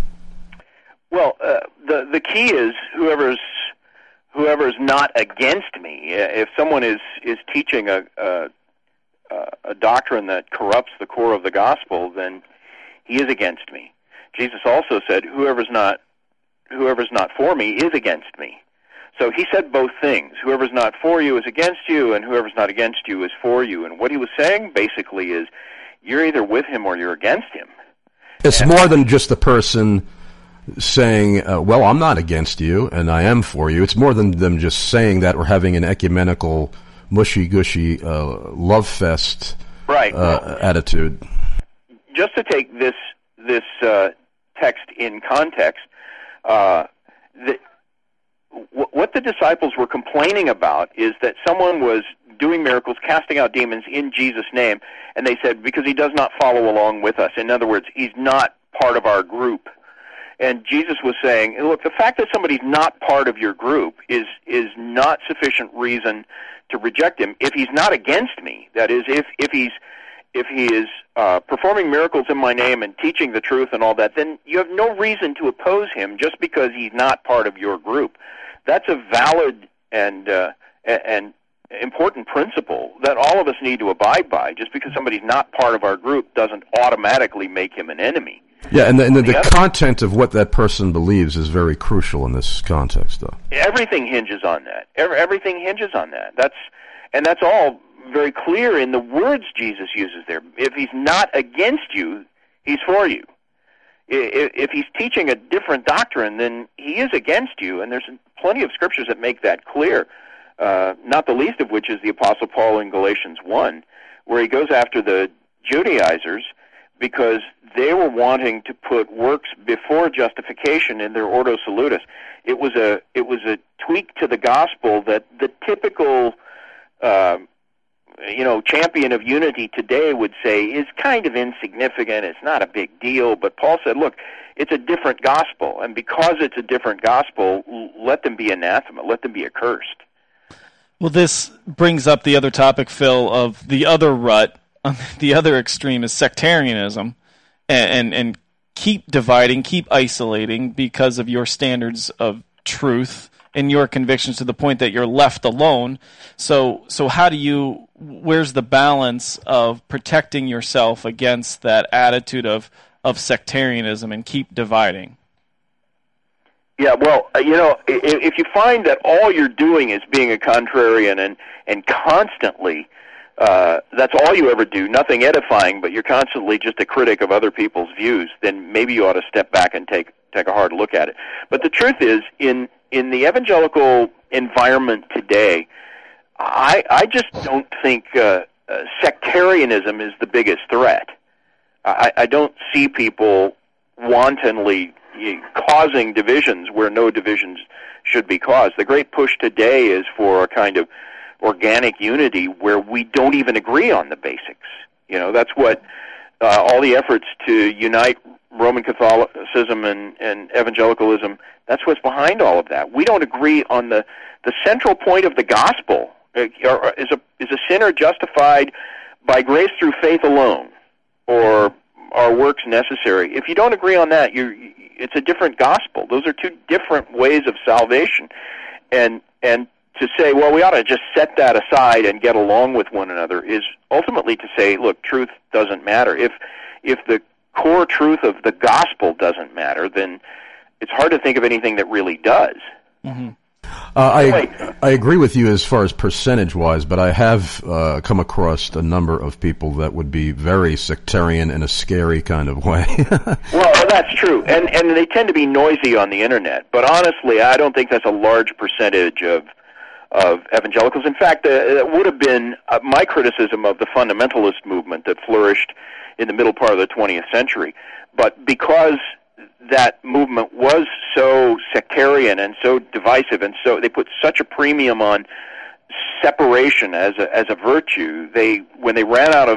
Well, uh, the the key is whoever's whoever's not against me. If someone is, is teaching a, a a doctrine that corrupts the core of the gospel, then he is against me. Jesus also said, "Whoever's not whoever's not for me is against me." So he said both things. Whoever's not for you is against you, and whoever's not against you is for you. And what he was saying basically is, you're either with him or you're against him. It's and more than just the person saying, uh, well, I'm not against you, and I am for you. It's more than them just saying that or having an ecumenical, mushy-gushy, uh, love fest right. uh, well, attitude. Just to take this this uh, text in context, uh, the, w- what the disciples were complaining about is that someone was doing miracles, casting out demons in Jesus' name, and they said, because he does not follow along with us. In other words, he's not part of our group. And Jesus was saying, look, the fact that somebody's not part of your group is is not sufficient reason to reject him. If he's not against me, that is, if if he's if he is uh, performing miracles in my name and teaching the truth and all that, then you have no reason to oppose him just because he's not part of your group. That's a valid and uh, and important principle that all of us need to abide by. Just because somebody's not part of our group doesn't automatically make him an enemy. Yeah, and the, and the, the content of what that person believes is very crucial in this context, though. Everything hinges on that. Every, everything hinges on that. That's and that's all very clear in the words Jesus uses there. If he's not against you, he's for you. If, if he's teaching a different doctrine, then he is against you, and there's plenty of scriptures that make that clear, uh, not the least of which is the Apostle Paul in Galatians one, where he goes after the Judaizers because they were wanting to put works before justification in their Ordo Salutis. It was a it was a tweak to the gospel that the typical uh, you know champion of unity today would say is kind of insignificant. It's not a big deal. But Paul said, look, it's a different gospel, and because it's a different gospel, let them be anathema, let them be accursed. Well, this brings up the other topic, Phil, of the other rut. The other extreme is sectarianism, and, and and keep dividing, keep isolating because of your standards of truth and your convictions to the point that you're left alone. So so how do you, where's the balance of protecting yourself against that attitude of, of sectarianism and keep dividing? Yeah, well, you know, if you find that all you're doing is being a contrarian and, and constantly Uh, that's all you ever do, nothing edifying, but you're constantly just a critic of other people's views, then maybe you ought to step back and take take a hard look at it. But the truth is, in in the evangelical environment today, I I just don't think uh, uh, sectarianism is the biggest threat. I, I don't see people wantonly causing divisions where no divisions should be caused. The great push today is for a kind of organic unity where we don't even agree on the basics. You know, that's what uh, all the efforts to unite Roman Catholicism and, and evangelicalism, that's what's behind all of that. We don't agree on the, the central point of the gospel. Is a, is a sinner justified by grace through faith alone? Or are works necessary. If you don't agree on that, you're, it's a different gospel. Those are two different ways of salvation. And and to say, well, we ought to just set that aside and get along with one another is ultimately to say, look, truth doesn't matter. If if the core truth of the gospel doesn't matter, then it's hard to think of anything that really does. Mm-hmm. Uh, I I agree with you as far as percentage-wise, but I have uh, come across a number of people that would be very sectarian in a scary kind of way. Well, that's true, and and they tend to be noisy on the internet. But honestly, I don't think that's a large percentage of of evangelicals. In fact, uh, it would have been uh, my criticism of the fundamentalist movement that flourished in the middle part of the twentieth century. But because that movement was so sectarian and so divisive, and so they put such a premium on separation as a, as a virtue, they when they ran out of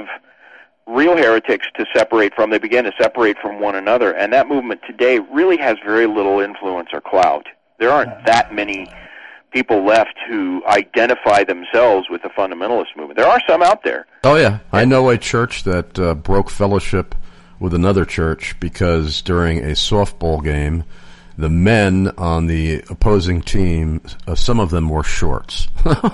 real heretics to separate from, they began to separate from one another, and that movement today really has very little influence or clout. There aren't that many people left who identify themselves with the fundamentalist movement. There are some out there. Oh, yeah. I know a church that uh, broke fellowship with another church because during a softball game, the men on the opposing team, uh, some of them wore shorts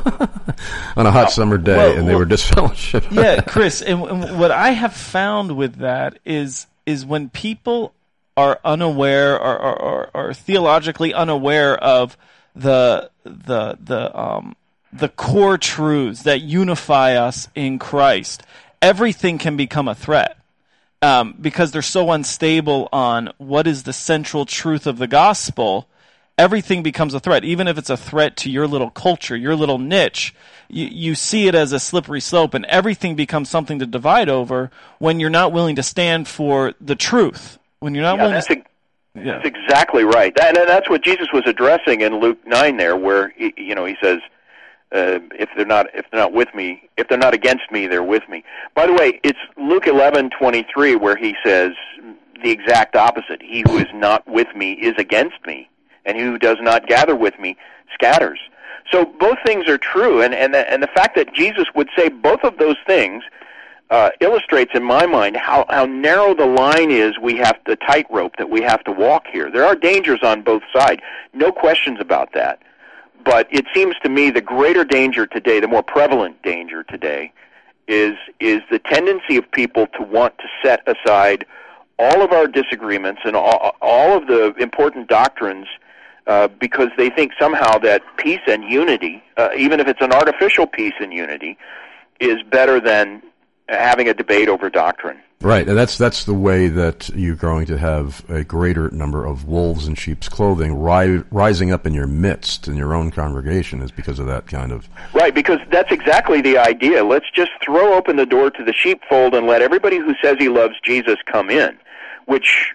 on a hot summer day, well, and they well, were disfellowshipped. Yeah, Chris, and, and what I have found with that is is when people are unaware or, or, or, or theologically unaware of the the the um the core truths that unify us in Christ, everything can become a threat. Um, because they're so unstable on what is the central truth of the gospel, everything becomes a threat. Even if it's a threat to your little culture, your little niche, you, you see it as a slippery slope, and everything becomes something to divide over when you're not willing to stand for the truth. When you're not yeah, willing that's to... A, yeah. That's exactly right. That, and that's what Jesus was addressing in Luke nine there, where, he, you know, he says, Uh, if they're not, if they're not with me, if they're not against me, they're with me. By the way, it's Luke eleven twenty-three where he says the exact opposite. He who is not with me is against me, and he who does not gather with me scatters. So both things are true, and and the, and the fact that Jesus would say both of those things uh, illustrates, in my mind, how how narrow the line is. We have the tightrope that we have to walk here. There are dangers on both sides, no questions about that. But it seems to me the greater danger today, the more prevalent danger today, is is the tendency of people to want to set aside all of our disagreements and all, all of the important doctrines uh, because they think somehow that peace and unity, uh, even if it's an artificial peace and unity, is better than having a debate over doctrine. Right, and that's that's the way that you're going to have a greater number of wolves in sheep's clothing ri- rising up in your midst, in your own congregation, is because of that kind of... Right, because that's exactly the idea. Let's just throw open the door to the sheepfold and let everybody who says he loves Jesus come in, which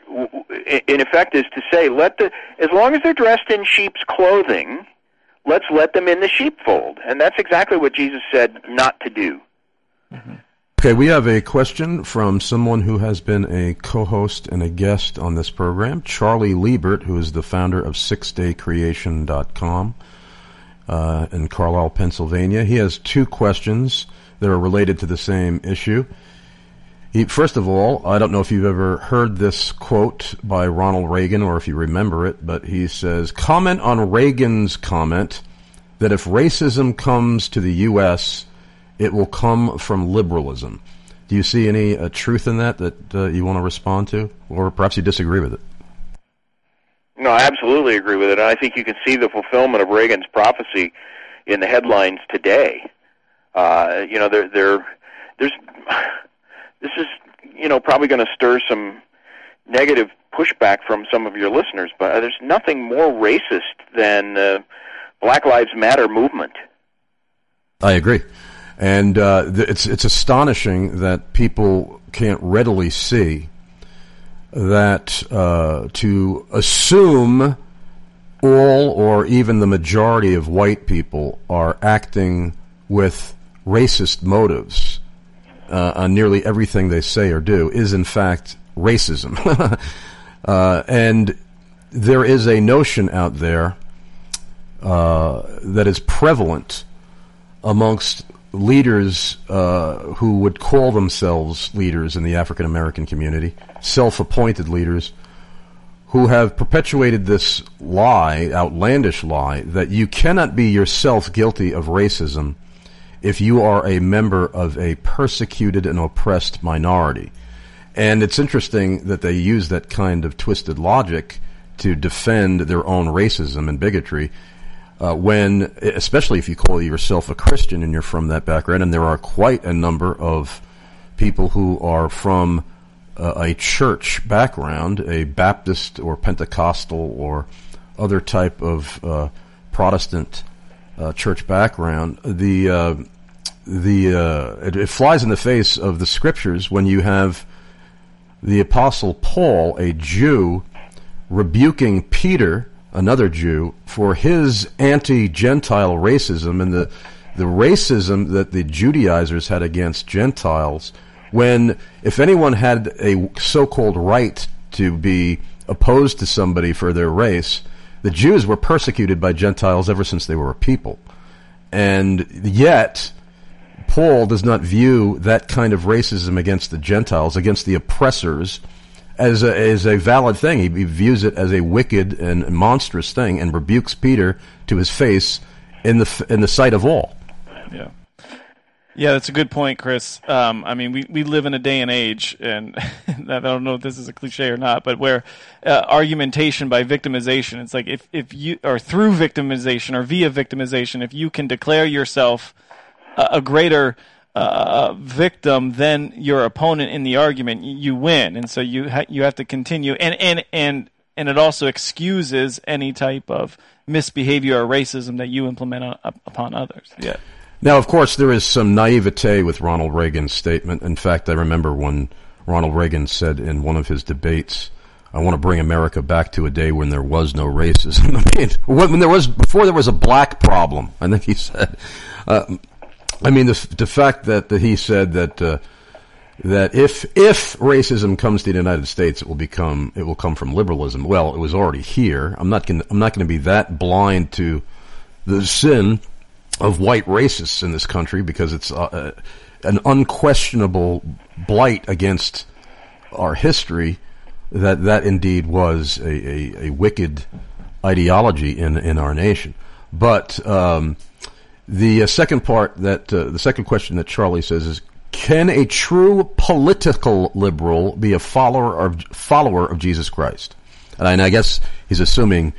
in effect is to say, let the as long as they're dressed in sheep's clothing, let's let them in the sheepfold. And that's exactly what Jesus said not to do. Mm-hmm. Okay, we have a question from someone who has been a co-host and a guest on this program, Charlie Liebert, who is the founder of six day creation dot com uh, in Carlisle, Pennsylvania. He has two questions that are related to the same issue. He, first of all, I don't know if you've ever heard this quote by Ronald Reagan or if you remember it, but he says, comment on Reagan's comment that if racism comes to the U S, it will come from liberalism. Do you see any uh, truth in that that uh, you want to respond to? Or perhaps you disagree with it? No, I absolutely agree with it. And I think you can see the fulfillment of Reagan's prophecy in the headlines today. Uh, you know, there, there, there's, this is, you know, probably going to stir some negative pushback from some of your listeners, but there's nothing more racist than the Black Lives Matter movement. I agree. And uh, th- it's it's astonishing that people can't readily see that uh, to assume all or even the majority of white people are acting with racist motives uh, on nearly everything they say or do is in fact racism. uh, and there is a notion out there uh, that is prevalent amongst leaders uh, who would call themselves leaders in the African American community, self-appointed leaders, who have perpetuated this lie, outlandish lie, that you cannot be yourself guilty of racism if you are a member of a persecuted and oppressed minority. And it's interesting that they use that kind of twisted logic to defend their own racism and bigotry, uh, when, especially if you call yourself a Christian and you're from that background, and there are quite a number of people who are from uh, a church background, a Baptist or Pentecostal or other type of uh, Protestant uh, church background. The uh, the uh, it, it flies in the face of the scriptures when you have the Apostle Paul, a Jew, rebuking Peter, another Jew, for his anti-Gentile racism and the the racism that the Judaizers had against Gentiles, when if anyone had a so-called right to be opposed to somebody for their race, the Jews were persecuted by Gentiles ever since they were a people. And yet, Paul does not view that kind of racism against the Gentiles, against the oppressors, as a, as a valid thing. He, he views it as a wicked and monstrous thing, and rebukes Peter to his face in the in the sight of all. Yeah, yeah, that's a good point, Chris. Um, I mean, we, we live in a day and age, and I don't know if this is a cliche or not, but where uh, argumentation by victimization, it's like if if you or through victimization or via victimization, if you can declare yourself a, a greater Uh, victim than your opponent in the argument, you win, and so you ha- you have to continue, and and and and it also excuses any type of misbehavior or racism that you implement on, up, upon others. Yeah. Now, of course, there is some naivete with Ronald Reagan's statement. In fact, I remember when Ronald Reagan said in one of his debates, "I want to bring America back to a day when there was no racism." I mean, when there was before there was a black problem. I think he said. Uh, I mean, the, the fact that, that he said that uh, that if if racism comes to the United States, it will become it will come from liberalism. Well, it was already here. I'm not going I'm not going to be that blind to the sin of white racists in this country, because it's uh, an unquestionable blight against our history. That that indeed was a, a, a wicked ideology in in our nation, but. Um, The uh, second part, that uh, the second question that Charlie says is, can a true political liberal be a follower of follower of Jesus Christ? And I, and I guess he's assuming,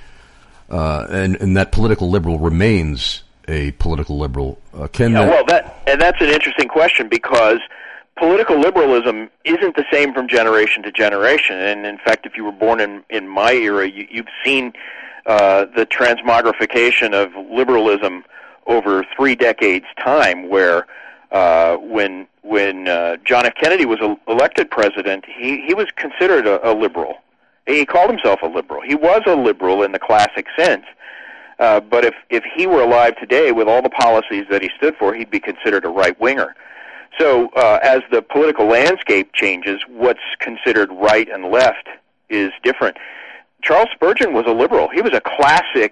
uh, and, and that political liberal remains a political liberal. Uh, can yeah, that, well, that and that's an interesting question, because political liberalism isn't the same from generation to generation. And in fact, if you were born in in my era, you, you've seen uh, the transmogrification of liberalism over three decades' time, where uh, when when uh, John F. Kennedy was elected president, he, he was considered a, a liberal. He called himself a liberal. He was a liberal in the classic sense. Uh, but if, if he were alive today with all the policies that he stood for, he'd be considered a right-winger. So uh, as the political landscape changes, what's considered right and left is different. Charles Spurgeon was a liberal. He was a classic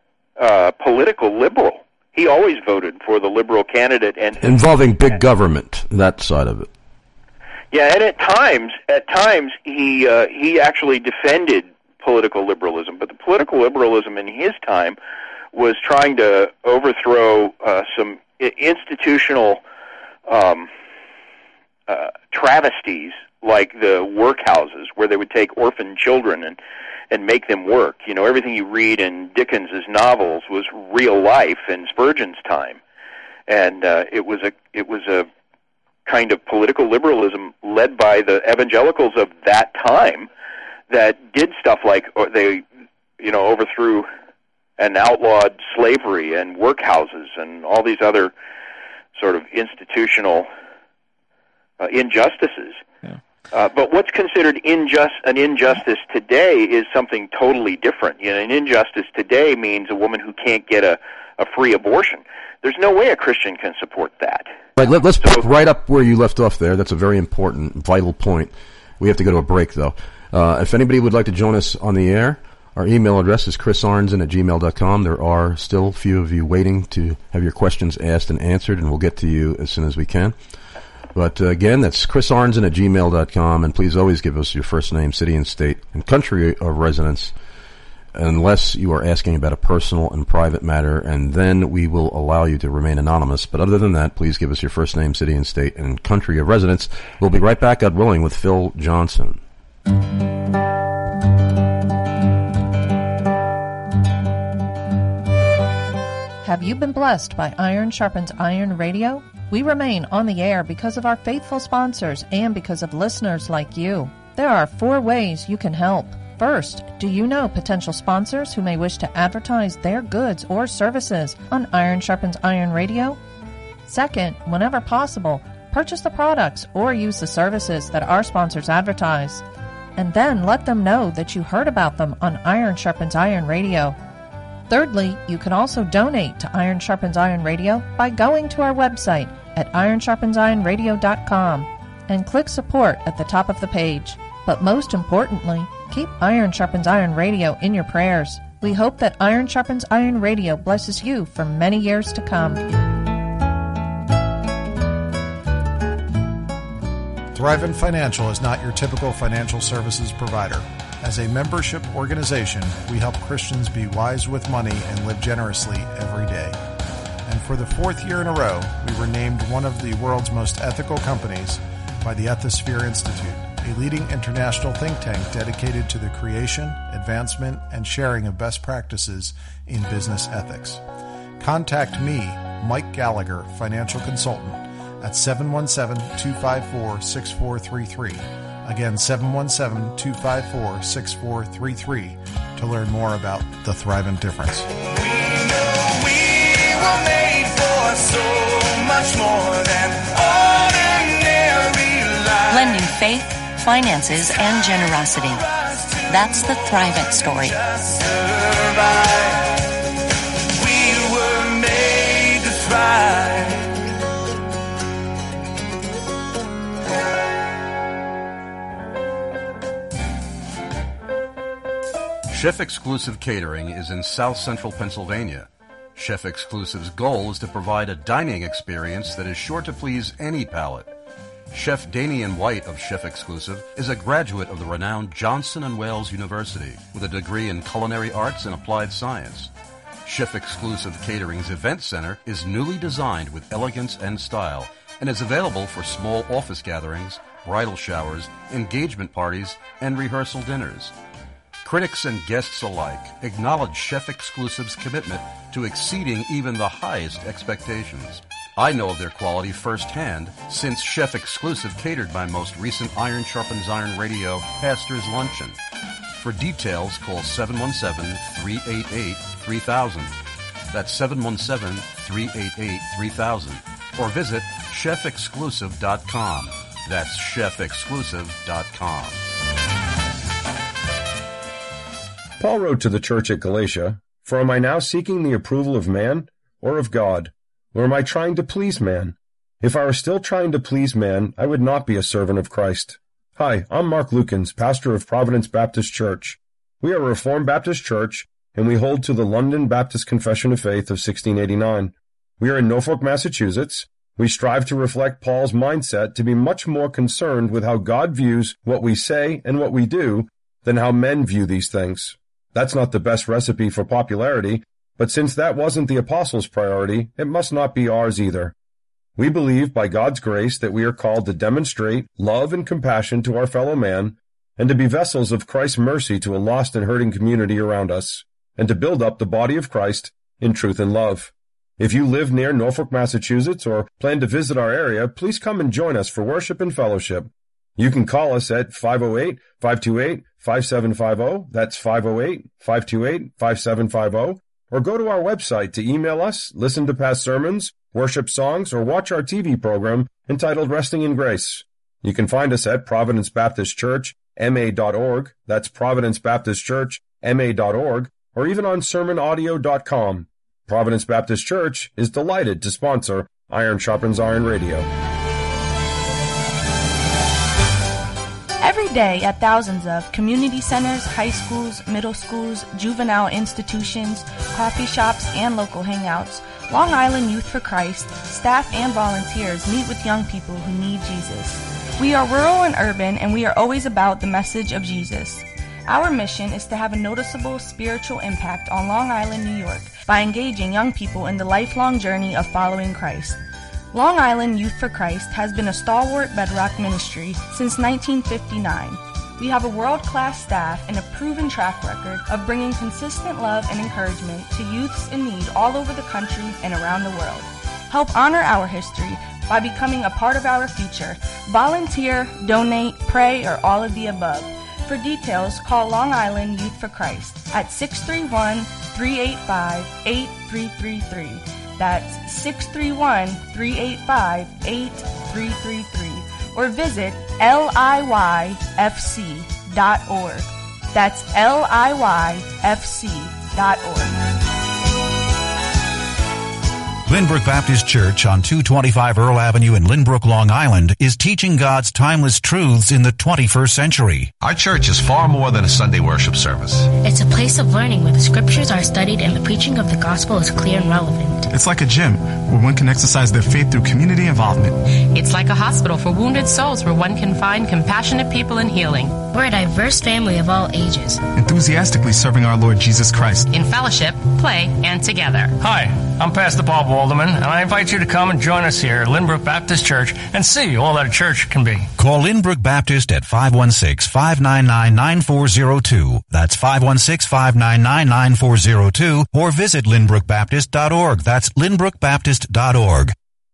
uh, political liberal. He always voted for the liberal candidate, and involving big government, that side of it. Yeah, and at times, at times he uh, he actually defended political liberalism, but the political liberalism in his time was trying to overthrow uh, some institutional um, uh, travesties, like the workhouses, where they would take orphan children and and make them work. You know, everything you read in Dickens's novels was real life in Spurgeon's time, and uh, it was a it was a kind of political liberalism led by the evangelicals of that time that did stuff like, or they, you know, overthrew and outlawed slavery and workhouses and all these other sort of institutional uh, injustices. Yeah. Uh, but what's considered injust, an injustice today is something totally different. You know, an injustice today means a woman who can't get a, a free abortion. There's no way a Christian can support that. Right, let, let's so, pick right up where you left off there. That's a very important, vital point. We have to go to a break, though. Uh, if anybody would like to join us on the air, Our email address is chris arnzen at gmail dot com. There are still a few of you waiting to have your questions asked and answered, and we'll get to you as soon as we can. But uh, again, that's chris arnzen at gmail dot com, and please always give us your first name, city and state, and country of residence, unless you are asking about a personal and private matter, and then we will allow you to remain anonymous. But other than that, please give us your first name, city and state, and country of residence. We'll be right back, God willing, with Phil Johnson. Have you been blessed by Iron Sharpens Iron Radio? We remain on the air because of our faithful sponsors and because of listeners like you. There are four ways you can help. First, do you know potential sponsors who may wish to advertise their goods or services on Iron Sharpens Iron Radio? Second, whenever possible, purchase the products or use the services that our sponsors advertise. And then let them know that you heard about them on Iron Sharpens Iron Radio. Thirdly, you can also donate to Iron Sharpens Iron Radio by going to our website at iron sharpens iron radio dot com and click support at the top of the page. But most importantly, keep Iron Sharpens Iron Radio in your prayers. We hope that Iron Sharpens Iron Radio blesses you for many years to come. Thrivent Financial is not your typical financial services provider. As a membership organization, we help Christians be wise with money and live generously every day. And for the fourth year in a row, we were named one of the world's most ethical companies by the Ethisphere Institute, a leading international think tank dedicated to the creation, advancement, and sharing of best practices in business ethics. Contact me, Mike Gallagher, financial consultant, at seven one seven, two five four, six four three three. Again, seven one seven, two five four, six four three three to learn more about the Thrivent difference. We know we were made for so much more than ordinary life. Blending faith, finances, and generosity. That's the Thrivent story. We were made to thrive. Chef Exclusive Catering is in South Central Pennsylvania. Chef Exclusive's goal is to provide a dining experience that is sure to please any palate. Chef Damian White of Chef Exclusive is a graduate of the renowned Johnson and Wales University with a degree in culinary arts and applied science. Chef Exclusive Catering's event center is newly designed with elegance and style and is available for small office gatherings, bridal showers, engagement parties, and rehearsal dinners. Critics and guests alike acknowledge Chef Exclusive's commitment to exceeding even the highest expectations. I know of their quality firsthand since Chef Exclusive catered my most recent Iron Sharpens Iron Radio Pastor's Luncheon. For details, call seven one seven, three eight eight, three thousand. That's seven one seven, three eight eight, three thousand. Or visit chef exclusive dot com. That's chef exclusive dot com. Paul wrote to the church at Galatia, "For am I now seeking the approval of man or of God? Or am I trying to please man? If I were still trying to please man, I would not be a servant of Christ." Hi, I'm Mark Lukens, pastor of Providence Baptist Church. We are a Reformed Baptist church, and we hold to the London Baptist Confession of Faith of sixteen eighty-nine. We are in Norfolk, Massachusetts. We strive to reflect Paul's mindset to be much more concerned with how God views what we say and what we do than how men view these things. That's not the best recipe for popularity, but since that wasn't the apostles' priority, it must not be ours either. We believe by God's grace that we are called to demonstrate love and compassion to our fellow man, and to be vessels of Christ's mercy to a lost and hurting community around us, and to build up the body of Christ in truth and love. If you live near Norfolk, Massachusetts, or plan to visit our area, please come and join us for worship and fellowship. You can call us at five oh eight, five two eight, five seven five oh, that's five oh eight, five two eight, five seven five oh, or go to our website to email us, listen to past sermons, worship songs, or watch our T V program entitled Resting in Grace. You can find us at Providence Baptist Church, M A dot org, that's Providence Baptist Church, M A dot org, or even on sermon audio dot com. Providence Baptist Church is delighted to sponsor Iron Sharpens Iron Radio. Every day at thousands of community centers, high schools, middle schools, juvenile institutions, coffee shops, and local hangouts, Long Island Youth for Christ, staff and volunteers meet with young people who need Jesus. We are rural and urban, and we are always about the message of Jesus. Our mission is to have a noticeable spiritual impact on Long Island, New York, by engaging young people in the lifelong journey of following Christ. Long Island Youth for Christ has been a stalwart bedrock ministry since nineteen fifty-nine. We have a world-class staff and a proven track record of bringing consistent love and encouragement to youths in need all over the country and around the world. Help honor our history by becoming a part of our future. Volunteer, donate, pray, or all of the above. For details, call Long Island Youth for Christ at six three one, three eight five, eight three three three. That's six three one, three eight five, eight three three three. Or visit L I Y F C dot org. That's L I Y F C dot org. Lynbrook Baptist Church on two twenty-five Earl Avenue in Lynbrook, Long Island is teaching God's timeless truths in the twenty-first century. Our church is far more than a Sunday worship service. It's a place of learning where the scriptures are studied and the preaching of the gospel is clear and relevant. It's like a gym where one can exercise their faith through community involvement. It's like a hospital for wounded souls where one can find compassionate people and healing. We're a diverse family of all ages, enthusiastically serving our Lord Jesus Christ in fellowship, play, and together. Hi, I'm Pastor Bob Walderman, and I invite you to come and join us here at Lynbrook Baptist Church and see all that a church can be. Call Lynbrook Baptist at five one six, five nine nine, nine four zero two. That's five one six, five nine nine, nine four zero two. Or visit lynbrook baptist dot org. That's lynbrook baptist dot org.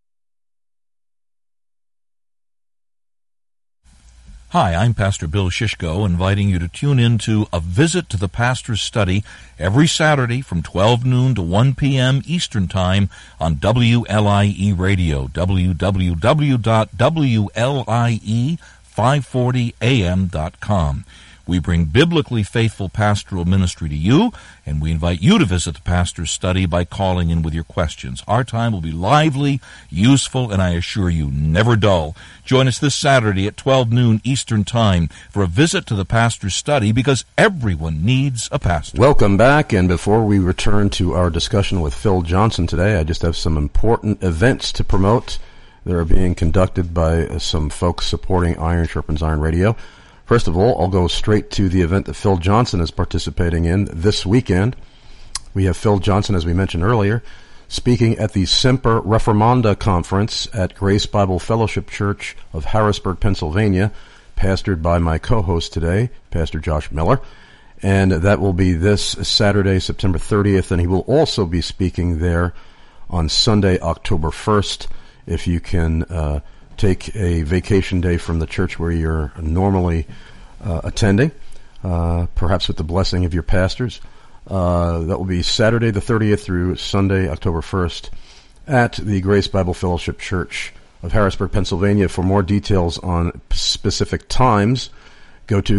Hi, I'm Pastor Bill Shishko, inviting you to tune in to A Visit to the Pastor's Study every Saturday from twelve noon to one p.m. Eastern Time on W L I E Radio, w w w dot w l i e five forty a m dot com. We bring biblically faithful pastoral ministry to you, and we invite you to visit the Pastor's Study by calling in with your questions. Our time will be lively, useful, and I assure you, never dull. Join us this Saturday at twelve noon Eastern Time for a visit to the Pastor's Study, because everyone needs a pastor. Welcome back, and before we return to our discussion with Phil Johnson today, I just have some important events to promote that are being conducted by some folks supporting Iron Sharpens Iron Radio. First of all, I'll go straight to the event that Phil Johnson is participating in this weekend. We have Phil Johnson, as we mentioned earlier, speaking at the Semper Reformanda Conference at Grace Bible Fellowship Church of Harrisburg, Pennsylvania, pastored by my co-host today, Pastor Josh Miller. And that will be this Saturday, September thirtieth, and he will also be speaking there on Sunday, October first, if you can uh take a vacation day from the church where you're normally uh, attending, uh, perhaps with the blessing of your pastors. Uh, that will be Saturday the thirtieth through Sunday, October first, at the Grace Bible Fellowship Church of Harrisburg, Pennsylvania. For more details on specific times, go to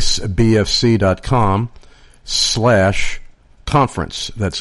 gracebfc.com slash conference. That's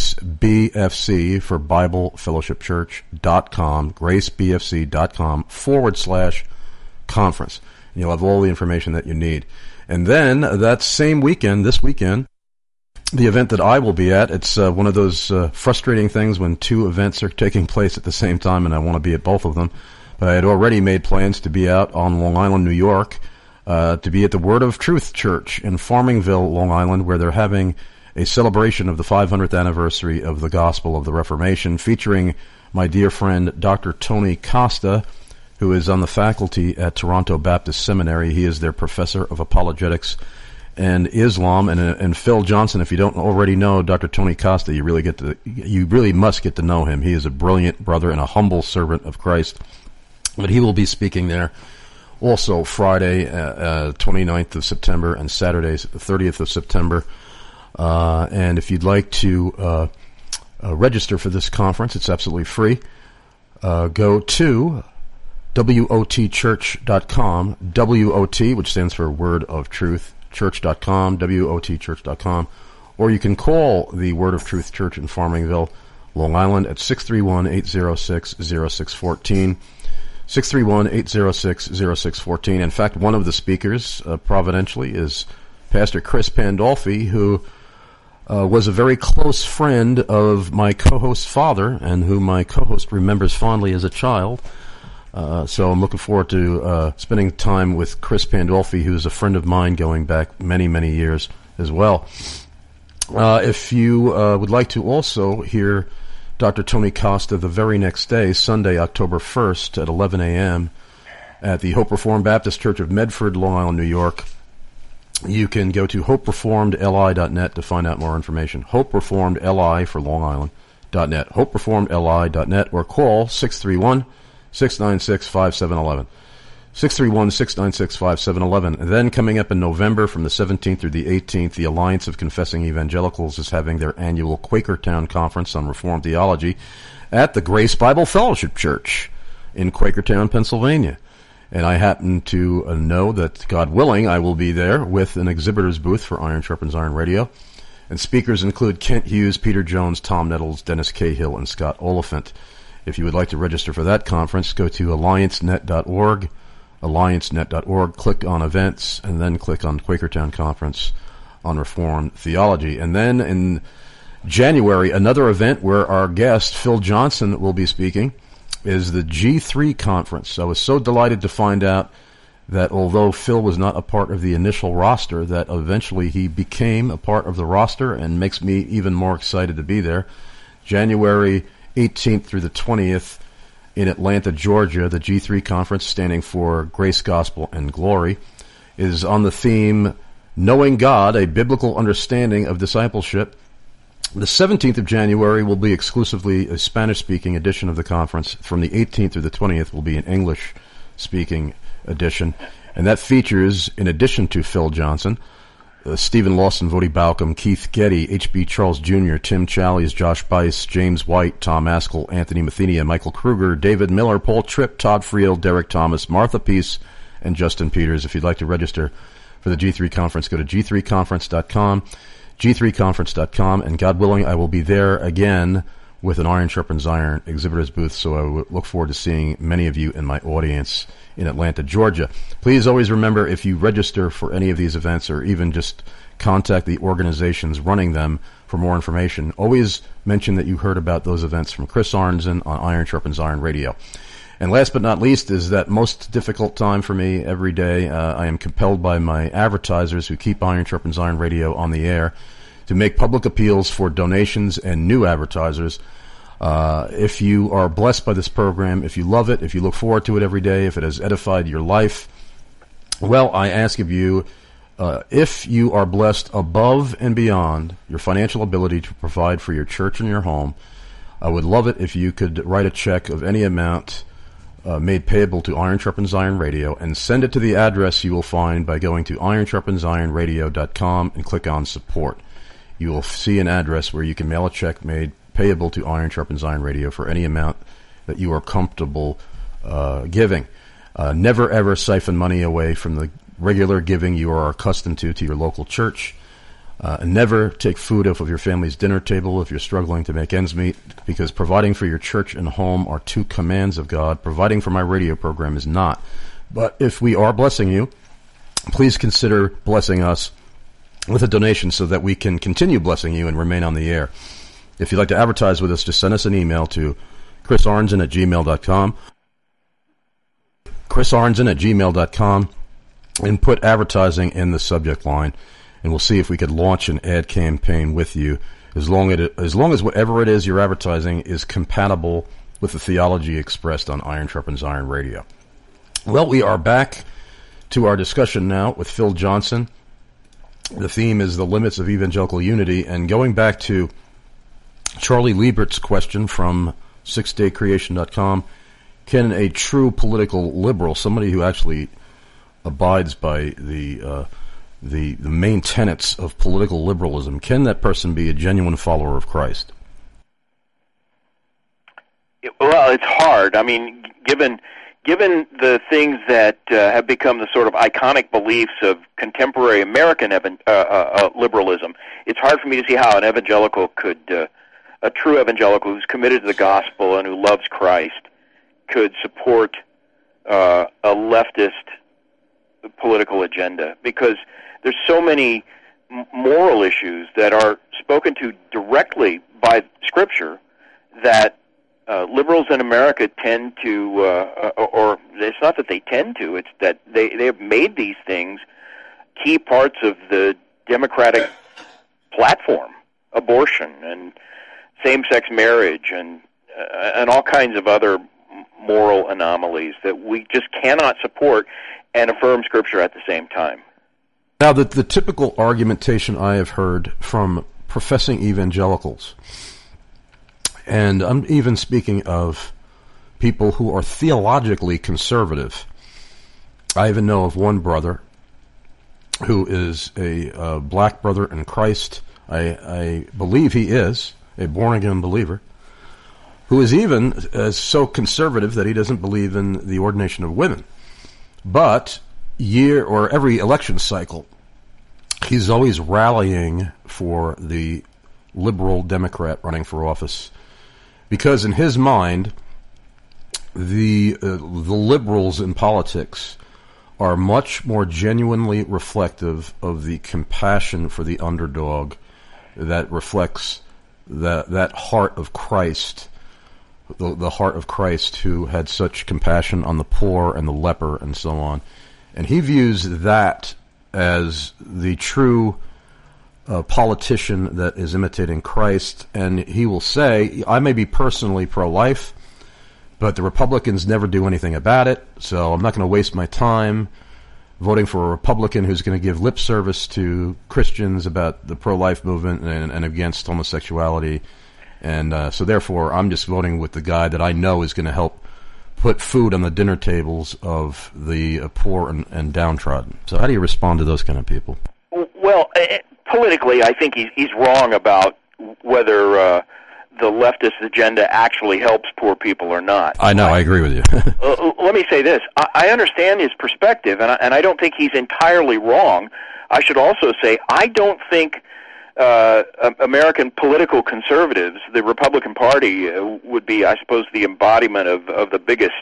gracebfc for Bible Fellowship Church dot com, gracebfc.com forward slash conference. And you'll have all the information that you need. And then that same weekend, this weekend, the event that I will be at, it's uh, one of those uh, frustrating things when two events are taking place at the same time, and I want to be at both of them. But I had already made plans to be out on Long Island, New York, uh, to be at the Word of Truth Church in Farmingville, Long Island, where they're having a celebration of the five hundredth anniversary of the Gospel of the Reformation, featuring my dear friend Doctor Tony Costa, who is on the faculty at Toronto Baptist Seminary. He is their professor of apologetics and Islam. And, and Phil Johnson, if you don't already know Doctor Tony Costa, you really get to, you really must get to know him. He is a brilliant brother and a humble servant of Christ. But he will be speaking there also Friday, uh, uh, twenty-ninth of September, and Saturday, thirtieth of September. Uh, and if you'd like to uh, uh, register for this conference, it's absolutely free. Uh, go to W O T church dot com, W O T, which stands for Word of Truth, church dot com, W O T church dot com. Or you can call the Word of Truth Church in Farmingville, Long Island, at six three one, eight zero six, zero six one four. six three one, eight zero six, zero six one four. In fact, one of the speakers, uh, providentially, is Pastor Chris Pandolfi, who uh, was a very close friend of my co-host's father, and who my co-host remembers fondly as a child. Uh, so I'm looking forward to uh, spending time with Chris Pandolfi, who's a friend of mine going back many, many years as well. Uh, if you uh, would like to also hear Doctor Tony Costa the very next day, Sunday, October first at eleven a.m. at the Hope Reformed Baptist Church of Medford, Long Island, New York, you can go to hope reformed l i dot net to find out more information. Hope Reformed L I for Long Island dot net. hope reformed l i dot net, or call six three one, six nine six, five seven one one. six three one, six nine six, five seven one one. And then coming up in November from the seventeenth through the eighteenth, the Alliance of Confessing Evangelicals is having their annual Quakertown Conference on Reformed Theology at the Grace Bible Fellowship Church in Quakertown, Pennsylvania. And I happen to uh, know that, God willing, I will be there with an exhibitor's booth for Iron Sharpens Iron Radio. And speakers include Kent Hughes, Peter Jones, Tom Nettles, Dennis Cahill, and Scott Oliphant. If you would like to register for that conference, go to alliance net dot org. alliance net dot org, click on events, and then click on Quakertown Conference on Reformed Theology. And then in January, another event where our guest, Phil Johnson, will be speaking is the G three Conference. I was so delighted to find out that although Phil was not a part of the initial roster, that eventually he became a part of the roster, and makes me even more excited to be there. January eighteenth through the twentieth, in Atlanta, Georgia, the G three Conference, standing for Grace, Gospel, and Glory, is on the theme, Knowing God, a Biblical Understanding of Discipleship. The seventeenth of January will be exclusively a Spanish-speaking edition of the conference. From the eighteenth through the twentieth will be an English-speaking edition. And that features, in addition to Phil Johnson, Uh, Stephen Lawson, Vodi Balcom, Keith Getty, H B Charles Junior, Tim Challies, Josh Bice, James White, Tom Askell, Anthony Mathenia, Michael Kruger, David Miller, Paul Tripp, Todd Friel, Derek Thomas, Martha Peace, and Justin Peters. If you'd like to register for the G three Conference, go to g three conference dot com, g three conference dot com, and God willing, I will be there again with an Iron Sharpens Iron exhibitor's booth, so I w- look forward to seeing many of you in my audience in Atlanta, Georgia. Please always remember, if you register for any of these events, or even just contact the organizations running them for more information, always mention that you heard about those events from Chris Arnzen on Iron Sharpens Iron Radio. And last but not least is that most difficult time for me every day. Uh, I am compelled by my advertisers who keep Iron Sharpens Iron Radio on the air to make public appeals for donations and new advertisers. Uh, if you are blessed by this program, if you love it, if you look forward to it every day, if it has edified your life, well, I ask of you, uh, if you are blessed above and beyond your financial ability to provide for your church and your home, I would love it if you could write a check of any amount uh, made payable to Iron Sharpens Iron Radio and send it to the address you will find by going to iron sharpens iron radio dot com and click on support. You will see an address where you can mail a check made payable to Iron Sharpens Iron Radio for any amount that you are comfortable uh, giving. Uh, never ever siphon money away from the regular giving you are accustomed to to your local church. Uh, and never take food off of your family's dinner table if you're struggling to make ends meet, because providing for your church and home are two commands of God. Providing for my radio program is not. But if we are blessing you, please consider blessing us with a donation so that we can continue blessing you and remain on the air. If you'd like to advertise with us, just send us an email to chris arnzen at gmail dot com, chris arnzen at gmail dot com, and put advertising in the subject line, and we'll see if we could launch an ad campaign with you, as long as, it, as long as whatever it is you're advertising is compatible with the theology expressed on Iron Sharpens Iron Radio. Well, we are back to our discussion now with Phil Johnson. The theme is the limits of evangelical unity, and going back to Charlie Liebert's question from six day creation dot com, can a true political liberal, somebody who actually abides by the uh, the the main tenets of political liberalism, can that person be a genuine follower of Christ? Well, it's hard. I mean, given given the things that uh, have become the sort of iconic beliefs of contemporary American evan- uh, uh, liberalism, it's hard for me to see how an evangelical could, uh, a true evangelical who's committed to the gospel and who loves Christ, could support uh, a leftist political agenda, because there's so many m- moral issues that are spoken to directly by Scripture that uh, liberals in America tend to, uh, or it's not that they tend to, it's that they, they have made these things key parts of the Democratic platform. Abortion and same-sex marriage and uh, and all kinds of other moral anomalies that we just cannot support and affirm Scripture at the same time. Now, the, the typical argumentation I have heard from professing evangelicals, and I'm even speaking of people who are theologically conservative. I even know of one brother who is a uh, black brother in Christ. I, I believe he is a born-again believer, who is even uh, so conservative that he doesn't believe in the ordination of women. But year or every election cycle, he's always rallying for the liberal Democrat running for office, because in his mind, the uh, the liberals in politics are much more genuinely reflective of the compassion for the underdog that reflects that that heart of Christ, the, the heart of Christ who had such compassion on the poor and the leper and so on. And he views that as the true uh, politician that is imitating Christ. And he will say, I may be personally pro-life, but the Republicans never do anything about it, so I'm not going to waste my time voting for a Republican who's going to give lip service to Christians about the pro-life movement and, and against homosexuality. And uh, so therefore, I'm just voting with the guy that I know is going to help put food on the dinner tables of the uh, poor and, and downtrodden. So how do you respond to those kind of people? Well, uh, politically, I think he's, he's wrong about whether uh, the leftist agenda actually helps poor people or not. I know, I agree with you. uh, let me say this. I, I understand his perspective, and I, and I don't think he's entirely wrong. I should also say I don't think uh, American political conservatives, the Republican Party, uh, would be, I suppose, the embodiment of, of the biggest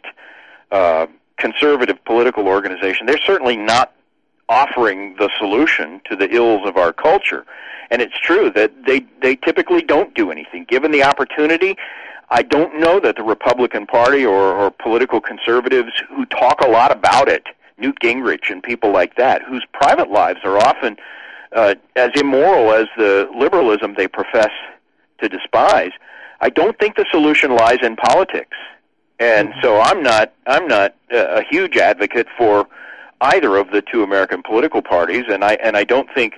uh, conservative political organization. They're certainly not offering the solution to the ills of our culture. And it's true that they, they typically don't do anything. Given the opportunity, I don't know that the Republican Party or, or political conservatives who talk a lot about it, Newt Gingrich and people like that, whose private lives are often uh, as immoral as the liberalism they profess to despise, I don't think the solution lies in politics. And so I'm not I'm not a huge advocate for either of the two American political parties, and I and I don't think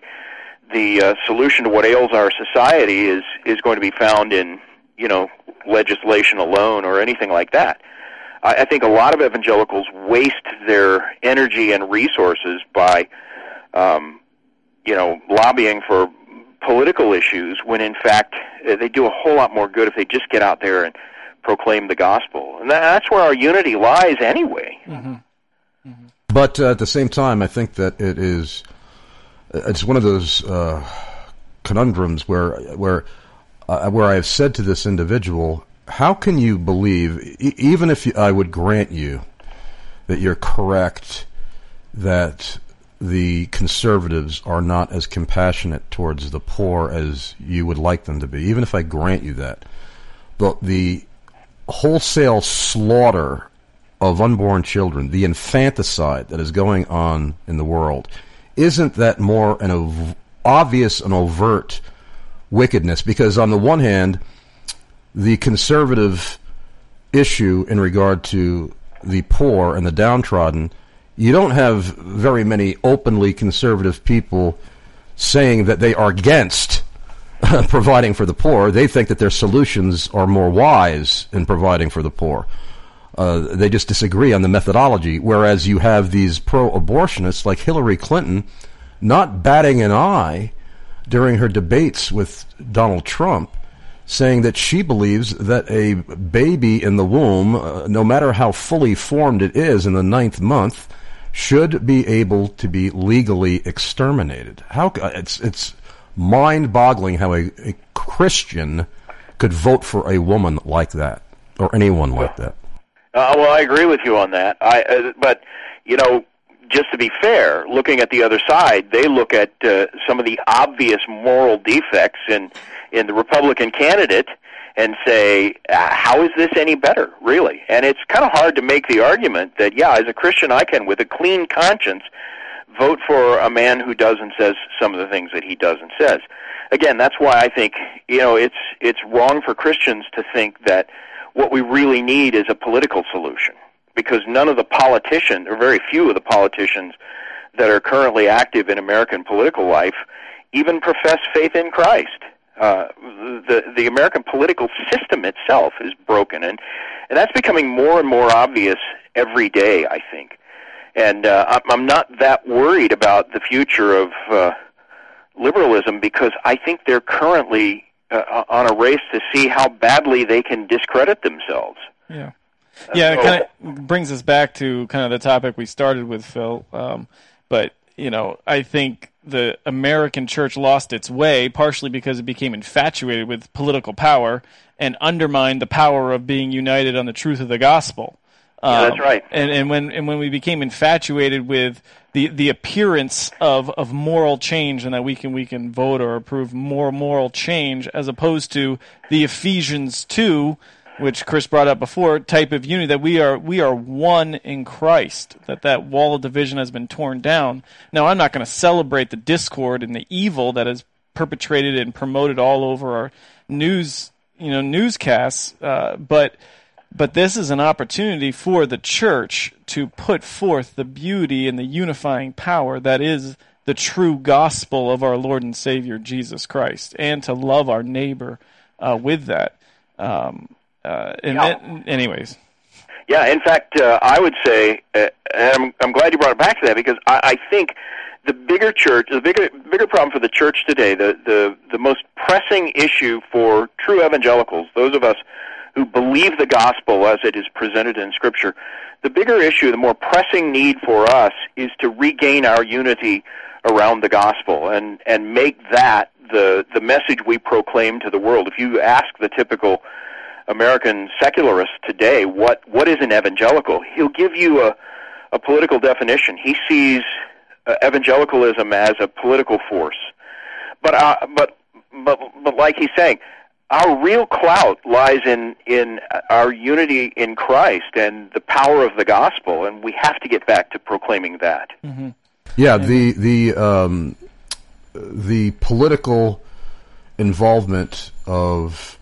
the uh, solution to what ails our society is is going to be found in, you know, legislation alone or anything like that. I, I think a lot of evangelicals waste their energy and resources by, um, you know, lobbying for political issues when, in fact, they do a whole lot more good if they just get out there and proclaim the gospel. And that's where our unity lies anyway. Mm-hmm. Mm-hmm. But uh, at the same time, I think that it is... It's one of those uh, conundrums where where uh, where I have said to this individual, how can you believe, e- even if you, I would grant you that you're correct, that the conservatives are not as compassionate towards the poor as you would like them to be, even if I grant you that, the, the wholesale slaughter of unborn children, the infanticide that is going on in the world, isn't that more an ov- obvious and overt wickedness? Because on the one hand, the conservative issue in regard to the poor and the downtrodden, you don't have very many openly conservative people saying that they are against providing for the poor. They think that their solutions are more wise in providing for the poor. Uh, they just disagree on the methodology, whereas you have these pro-abortionists like Hillary Clinton not batting an eye during her debates with Donald Trump, saying that she believes that a baby in the womb, uh, no matter how fully formed it is in the ninth month, should be able to be legally exterminated. How it's it's mind-boggling how a, a Christian could vote for a woman like that, or anyone like that. Uh, well, I agree with you on that. I, uh, but, you know, just to be fair, looking at the other side, they look at uh, some of the obvious moral defects in, in the Republican candidate and say, uh, how is this any better, really? And it's kind of hard to make the argument that, yeah, as a Christian, I can, with a clean conscience, vote for a man who does and says some of the things that he does and says. Again, that's why I think, you know, it's it's wrong for Christians to think that what we really need is a political solution, because none of the politicians, or very few of the politicians that are currently active in American political life, even profess faith in Christ. Uh, the the American political system itself is broken, and, and that's becoming more and more obvious every day, I think. And uh, I'm not that worried about the future of uh, liberalism, because I think they're currently uh, on a race to see how badly they can discredit themselves. Yeah. Yeah, it kind of brings us back to kind of the topic we started with, Phil. Um, but, you know, I think the American church lost its way partially because it became infatuated with political power and undermined the power of being united on the truth of the gospel. Um, yeah, that's right. And, and when and when we became infatuated with the, the appearance of, of moral change, and that we can we can vote or approve more moral change, as opposed to the Ephesians two, which Chris brought up before, type of unity, that we are we are one in Christ, that that wall of division has been torn down. Now, I'm not going to celebrate the discord and the evil that is perpetrated and promoted all over our news, you know, newscasts, uh, but but this is an opportunity for the church to put forth the beauty and the unifying power that is the true gospel of our Lord and Savior Jesus Christ, and to love our neighbor uh, with that. Um, Uh, and yeah. that, anyways. Yeah, in fact, uh, I would say, uh, and I'm, I'm glad you brought it back to that, because I, I think the bigger church, the bigger bigger problem for the church today, the, the, the most pressing issue for true evangelicals, those of us who believe the gospel as it is presented in Scripture, the bigger issue, the more pressing need for us is to regain our unity around the gospel and, and make that the, the message we proclaim to the world. If you ask the typical American secularist today, what what is an evangelical? He'll give you a, a political definition. He sees uh, evangelicalism as a political force. But uh, but but but like he's saying, our real clout lies in in our unity in Christ and the power of the gospel, and we have to get back to proclaiming that. Mm-hmm. Yeah, the the um, the political involvement of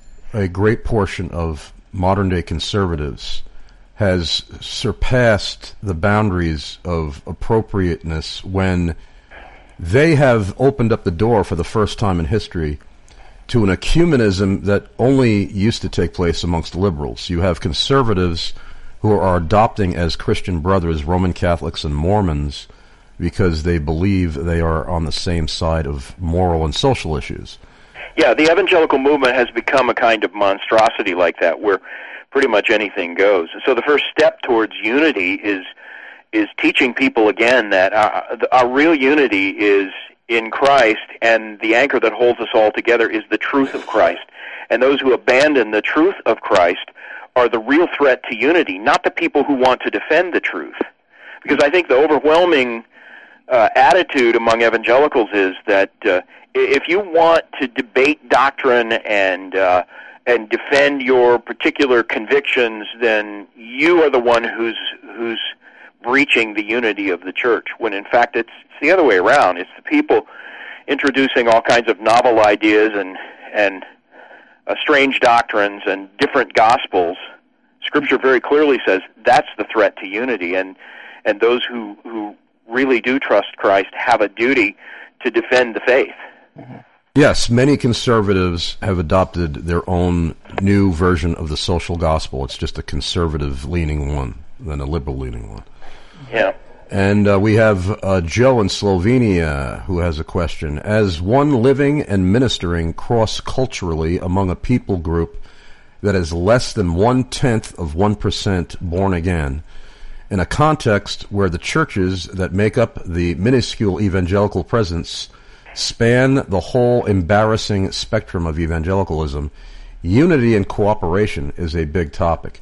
a great portion of modern-day conservatives has surpassed the boundaries of appropriateness when they have opened up the door for the first time in history to an ecumenism that only used to take place amongst liberals. You have conservatives who are adopting as Christian brothers Roman Catholics and Mormons because they believe they are on the same side of moral and social issues. Yeah, the evangelical movement has become a kind of monstrosity like that, where pretty much anything goes. So the first step towards unity is is teaching people again that our, our real unity is in Christ, and the anchor that holds us all together is the truth of Christ. And those who abandon the truth of Christ are the real threat to unity, not the people who want to defend the truth. Because I think the overwhelming uh, attitude among evangelicals is that uh, if you want to debate doctrine and uh, and defend your particular convictions, then you are the one who's who's breaching the unity of the church, when in fact it's, it's the other way around. It's the people introducing all kinds of novel ideas and and uh, strange doctrines and different gospels. Scripture very clearly says that's the threat to unity, and and those who, who really do trust Christ have a duty to defend the faith. Mm-hmm. Yes, many conservatives have adopted their own new version of the social gospel. It's just a conservative-leaning one than a liberal-leaning one. Yeah. And uh, we have uh, Joe in Slovenia who has a question. As one living and ministering cross-culturally among a people group that is less than one-tenth of one percent born again, in a context where the churches that make up the minuscule evangelical presence span the whole embarrassing spectrum of evangelicalism, unity and cooperation is a big topic.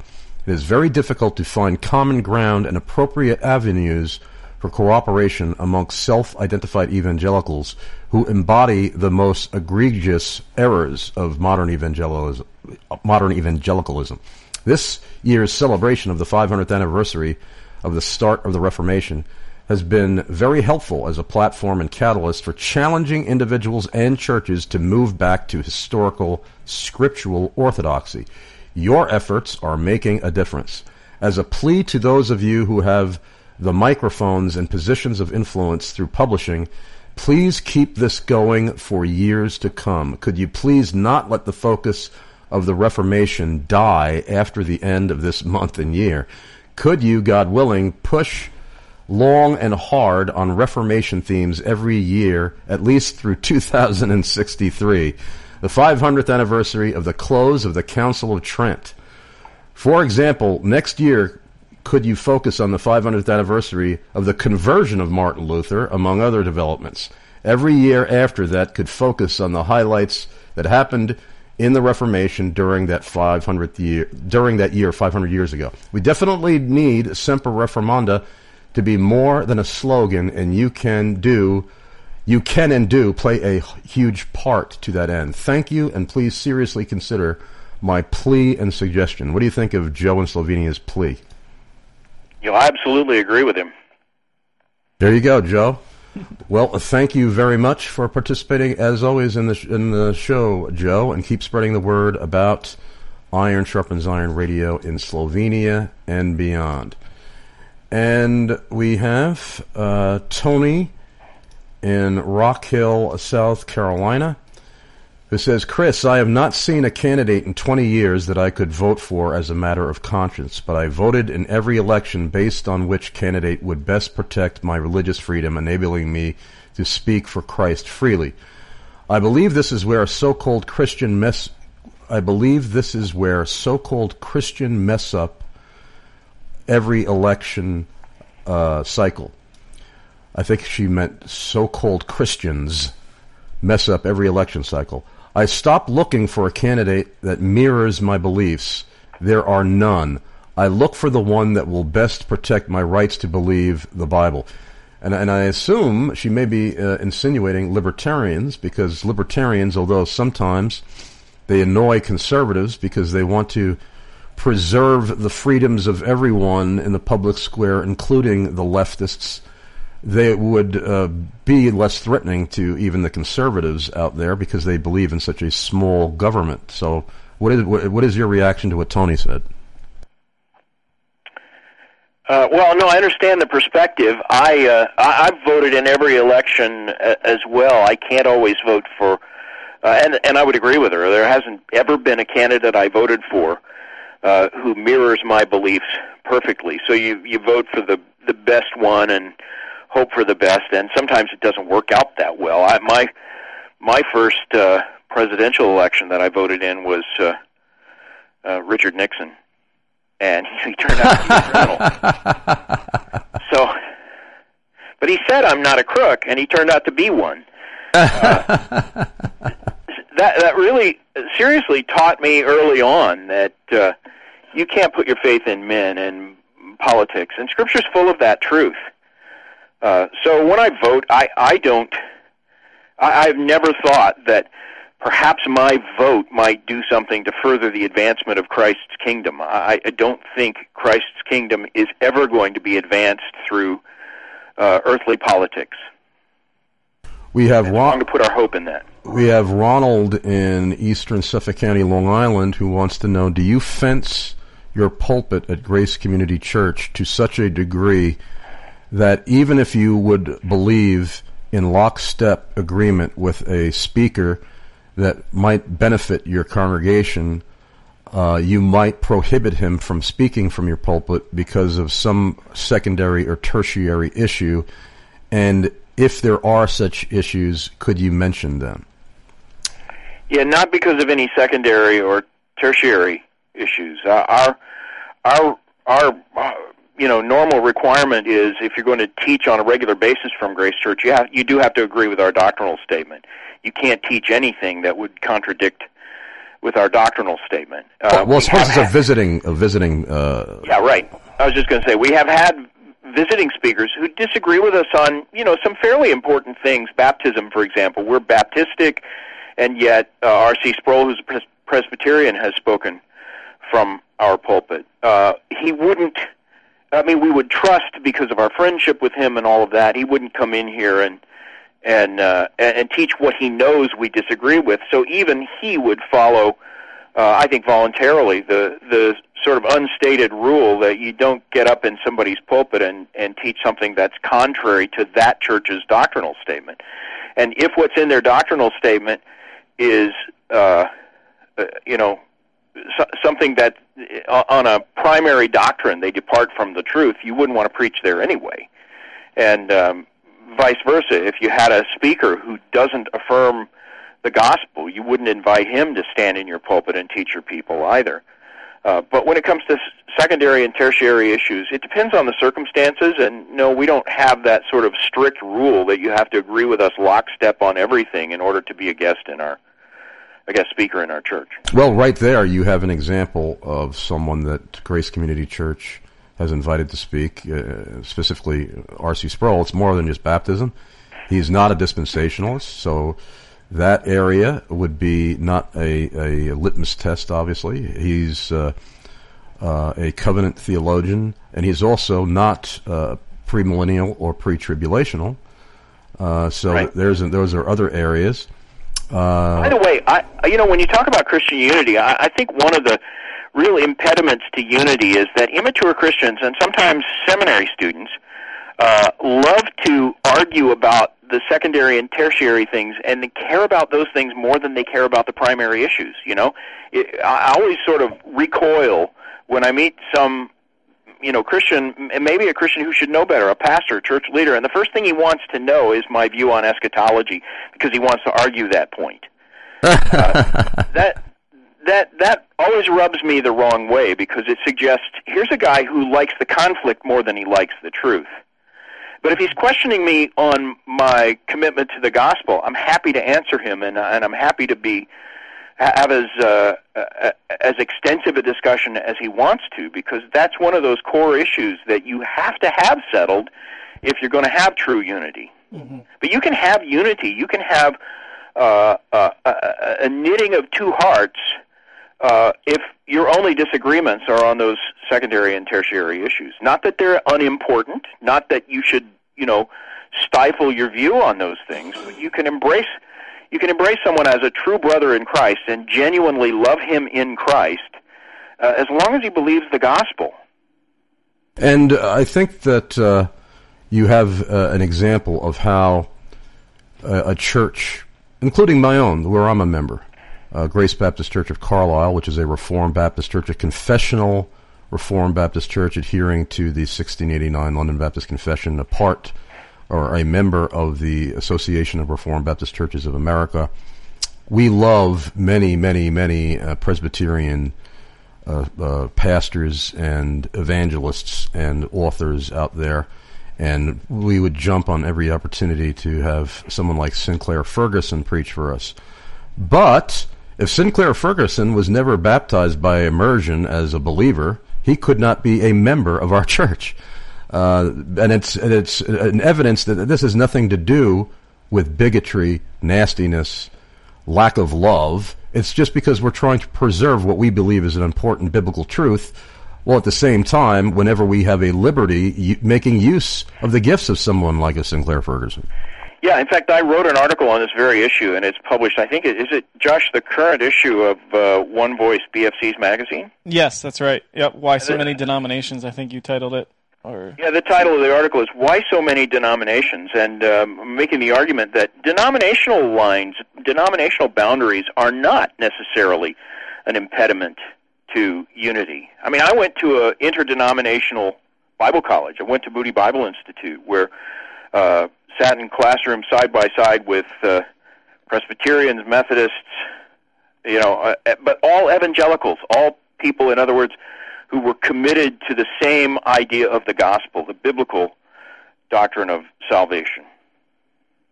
It is very difficult to find common ground and appropriate avenues for cooperation amongst self-identified evangelicals who embody the most egregious errors of modern evangelicalism. Modern evangelicalism. This year's celebration of the five hundredth anniversary of the start of the Reformation has been very helpful as a platform and catalyst for challenging individuals and churches to move back to historical, scriptural orthodoxy. Your efforts are making a difference. As a plea to those of you who have the microphones and positions of influence through publishing, please keep this going for years to come. Could you please not let the focus of the Reformation die after the end of this month and year? Could you, God willing, push long and hard on Reformation themes every year, at least through two thousand sixty-three, the five hundredth anniversary of the close of the Council of Trent? For example, next year, could you focus on the five hundredth anniversary of the conversion of Martin Luther, among other developments? Every year after that could focus on the highlights that happened in the Reformation during that five hundredth year, during that year five hundred years ago. We definitely need Semper Reformanda to be more than a slogan, and you can do, you can and do play a huge part to that end. Thank you, and please seriously consider my plea and suggestion. What do you think of Joe in Slovenia's plea? You know, I absolutely agree with him. There you go, Joe. Well, thank you very much for participating, as always, in the sh- in the show, Joe, and keep spreading the word about Iron Sharpens Iron Radio in Slovenia and beyond. And we have uh, Tony in Rock Hill, South Carolina, who says, Chris, I have not seen a candidate in twenty years that I could vote for as a matter of conscience, but I voted in every election based on which candidate would best protect my religious freedom, enabling me to speak for Christ freely. I believe this is where a so-called Christian mess I believe this is where so-called Christian mess up every election uh, cycle. I think she meant so-called Christians mess up every election cycle. I stopped looking for a candidate that mirrors my beliefs. There are none. I look for the one that will best protect my rights to believe the Bible. And, and I assume she may be uh, insinuating libertarians, because libertarians, although sometimes they annoy conservatives because they want to preserve the freedoms of everyone in the public square, including the leftists, they would uh, be less threatening to even the conservatives out there because they believe in such a small government. So what is what, what is your reaction to what Tony said? Uh, well, no, I understand the perspective. I, uh, I I've voted in every election as well. I can't always vote for, uh, and and I would agree with her. There hasn't ever been a candidate I voted for uh, who mirrors my beliefs perfectly. So you you vote for the the best one and hope for the best, and sometimes it doesn't work out that well. I, my my first uh, presidential election that I voted in was uh, uh, Richard Nixon, and he turned out to be a criminal. So, but he said I'm not a crook, and he turned out to be one. Uh, that that really seriously taught me early on that uh, you can't put your faith in men and politics, and Scripture's full of that truth. Uh, so when I vote, I, I don't, I, I've never thought that perhaps my vote might do something to further the advancement of Christ's kingdom. I, I don't think Christ's kingdom is ever going to be advanced through uh, earthly politics. We have Ron- to put our hope in that. We have Ronald in eastern Suffolk County, Long Island, who wants to know, do you fence your pulpit at Grace Community Church to such a degree that even if you would believe in lockstep agreement with a speaker that might benefit your congregation, uh, you might prohibit him from speaking from your pulpit because of some secondary or tertiary issue? And if there are such issues, could you mention them? Yeah, not because of any secondary or tertiary issues. Uh, our, our, our, uh, you know, normal requirement is if you're going to teach on a regular basis from Grace Church, you have, you do have to agree with our doctrinal statement. You can't teach anything that would contradict with our doctrinal statement. Uh, well, well we suppose it's had, a visiting, a visiting. Uh, yeah, right. I was just going to say we have had visiting speakers who disagree with us on, you know, some fairly important things. Baptism, for example. We're Baptistic, and yet uh, R C Sproul, who's a pres- Presbyterian, has spoken from our pulpit. Uh, he wouldn't. I mean, we would trust because of our friendship with him and all of that. He wouldn't come in here and and uh, and teach what he knows we disagree with. So even he would follow, uh, I think, voluntarily the the sort of unstated rule that you don't get up in somebody's pulpit and and teach something that's contrary to that church's doctrinal statement. And if what's in their doctrinal statement is, uh, uh, you know, so, something that uh, on a primary doctrine they depart from the truth, you wouldn't want to preach there anyway. And um, vice versa, if you had a speaker who doesn't affirm the gospel, you wouldn't invite him to stand in your pulpit and teach your people either. Uh, but when it comes to secondary and tertiary issues, it depends on the circumstances, and no, we don't have that sort of strict rule that you have to agree with us lockstep on everything in order to be a guest in our, a guest speaker in our church. Well, right there you have an example of someone that Grace Community Church has invited to speak, uh, specifically R C Sproul. It's more than just baptism. He's not a dispensationalist, so that area would be not a, a litmus test, obviously. He's uh, uh, a covenant theologian, and he's also not uh, premillennial or pre-tribulational. Uh, so right. there's those are other areas. Uh, By the way, I, you know, when you talk about Christian unity, I, I think one of the real impediments to unity is that immature Christians and sometimes seminary students uh, love to argue about the secondary and tertiary things, and they care about those things more than they care about the primary issues. You know, it, I always sort of recoil when I meet some, you know, Christian, and maybe a Christian who should know better, a pastor, a church leader, and the first thing he wants to know is my view on eschatology because he wants to argue that point. uh, that that that always rubs me the wrong way because it suggests here's a guy who likes the conflict more than he likes the truth. But if he's questioning me on my commitment to the gospel, I'm happy to answer him, and, and I'm happy to be have as uh, uh, as extensive a discussion as he wants to, because that's one of those core issues that you have to have settled if you're going to have true unity. Mm-hmm. But you can have unity. You can have uh, uh, a, a knitting of two hearts uh, if your only disagreements are on those secondary and tertiary issues. Not that they're unimportant, not that you should, you know, stifle your view on those things, but you can embrace you can embrace someone as a true brother in Christ and genuinely love him in Christ uh, as long as he believes the gospel. And uh, I think that uh, you have uh, an example of how uh, a church, including my own, where I'm a member, uh, Grace Baptist Church of Carlisle, which is a Reformed Baptist church, a confessional Reformed Baptist church adhering to the sixteen eighty-nine London Baptist Confession, a part or a member of the Association of Reformed Baptist Churches of America. We love many, many, many uh, Presbyterian uh, uh, pastors and evangelists and authors out there, and we would jump on every opportunity to have someone like Sinclair Ferguson preach for us. But if Sinclair Ferguson was never baptized by immersion as a believer, he could not be a member of our church. Uh, and it's and it's an evidence that this has nothing to do with bigotry, nastiness, lack of love. It's just because we're trying to preserve what we believe is an important biblical truth, while at the same time, whenever we have a liberty, making use of the gifts of someone like a Sinclair Ferguson. Yeah, in fact, I wrote an article on this very issue, and it's published, I think, is it, Josh, the current issue of uh, One Voice B F C's magazine? Yes, that's right. Yep. Why so many denominations, I think you titled it. Or... Yeah, the title of the article is Why So Many Denominations, and um, making the argument that denominational lines, denominational boundaries are not necessarily an impediment to unity. I mean, I went to an interdenominational Bible college. I went to Moody Bible Institute, where uh, sat in classrooms side by side with uh, Presbyterians, Methodists, you know, uh, but all evangelicals, all people, in other words, who were committed to the same idea of the gospel, the biblical doctrine of salvation.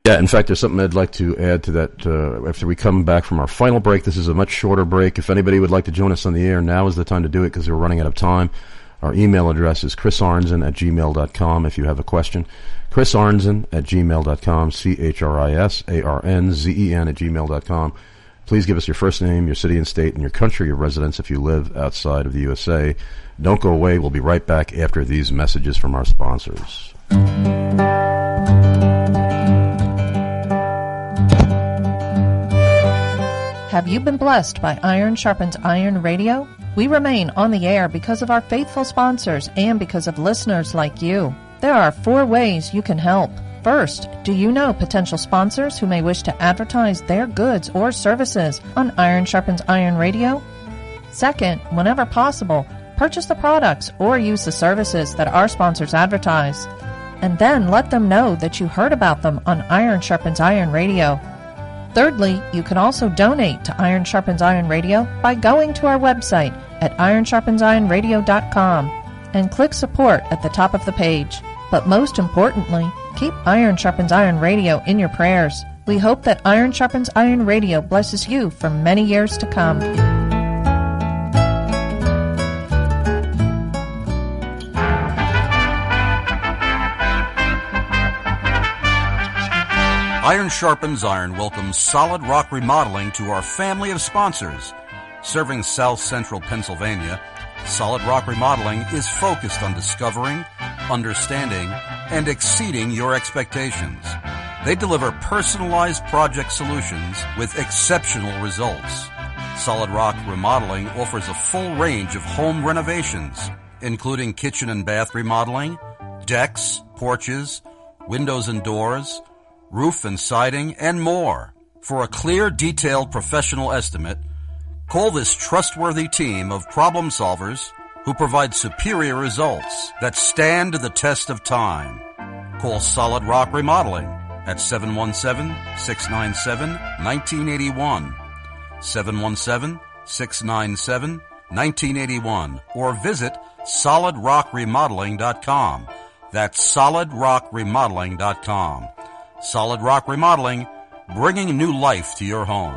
Yeah, in fact, there's something I'd like to add to that. Uh, after we come back from our final break, this is a much shorter break. If anybody would like to join us on the air, now is the time to do it because we're running out of time. Our email address is chris arnzen at gmail dot com if you have a question. chris arnzen at gmail dot com, C H R I S A R N Z E N at gmail dot com. Please give us your first name, your city and state, and your country of residence if you live outside of the U S A. Don't go away. We'll be right back after these messages from our sponsors. Have you been blessed by Iron Sharpens Iron Radio? We remain on the air because of our faithful sponsors and because of listeners like you. There are four ways you can help. First, do you know potential sponsors who may wish to advertise their goods or services on Iron Sharpens Iron Radio? Second, whenever possible, purchase the products or use the services that our sponsors advertise. And then let them know that you heard about them on Iron Sharpens Iron Radio. Thirdly, you can also donate to Iron Sharpens Iron Radio by going to our website at iron sharpens iron radio dot com and click support at the top of the page. But most importantly, keep Iron Sharpens Iron Radio in your prayers. We hope that Iron Sharpens Iron Radio blesses you for many years to come. Iron Sharpens Iron welcomes Solid Rock Remodeling to our family of sponsors. Serving South Central Pennsylvania, Solid Rock Remodeling is focused on discovering, understanding, and exceeding your expectations. They deliver personalized project solutions with exceptional results. Solid Rock Remodeling offers a full range of home renovations, including kitchen and bath remodeling, decks, porches, windows and doors, roof and siding, and more. For a clear, detailed, professional estimate, call this trustworthy team of problem solvers who provide superior results that stand the test of time. Call Solid Rock Remodeling at seven one seven, six nine seven, one nine eight one, seven one seven, six nine seven, one nine eight one, or visit solid rock remodeling dot com. That's solid rock remodeling dot com. Solid Rock Remodeling, bringing new life to your home.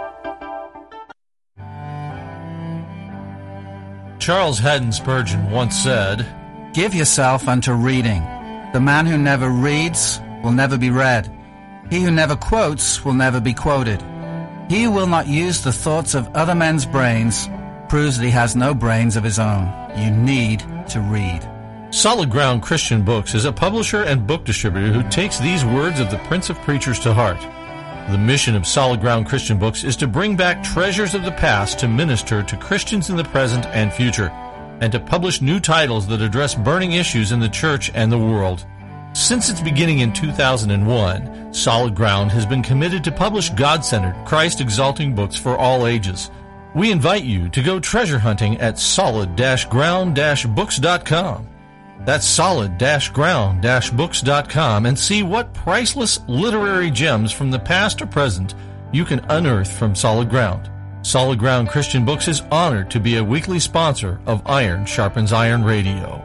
Charles Haddon Spurgeon once said, "Give yourself unto reading. The man who never reads will never be read. He who never quotes will never be quoted. He who will not use the thoughts of other men's brains proves that he has no brains of his own. You need to read." Solid Ground Christian Books is a publisher and book distributor who takes these words of the Prince of Preachers to heart. The mission of Solid Ground Christian Books is to bring back treasures of the past to minister to Christians in the present and future, and to publish new titles that address burning issues in the church and the world. Since its beginning in two thousand one, Solid Ground has been committed to publish God-centered, Christ-exalting books for all ages. We invite you to go treasure hunting at solid ground books dot com. That's solid ground books dot com and see what priceless literary gems from the past or present you can unearth from Solid Ground. Solid Ground Christian Books is honored to be a weekly sponsor of Iron Sharpens Iron Radio.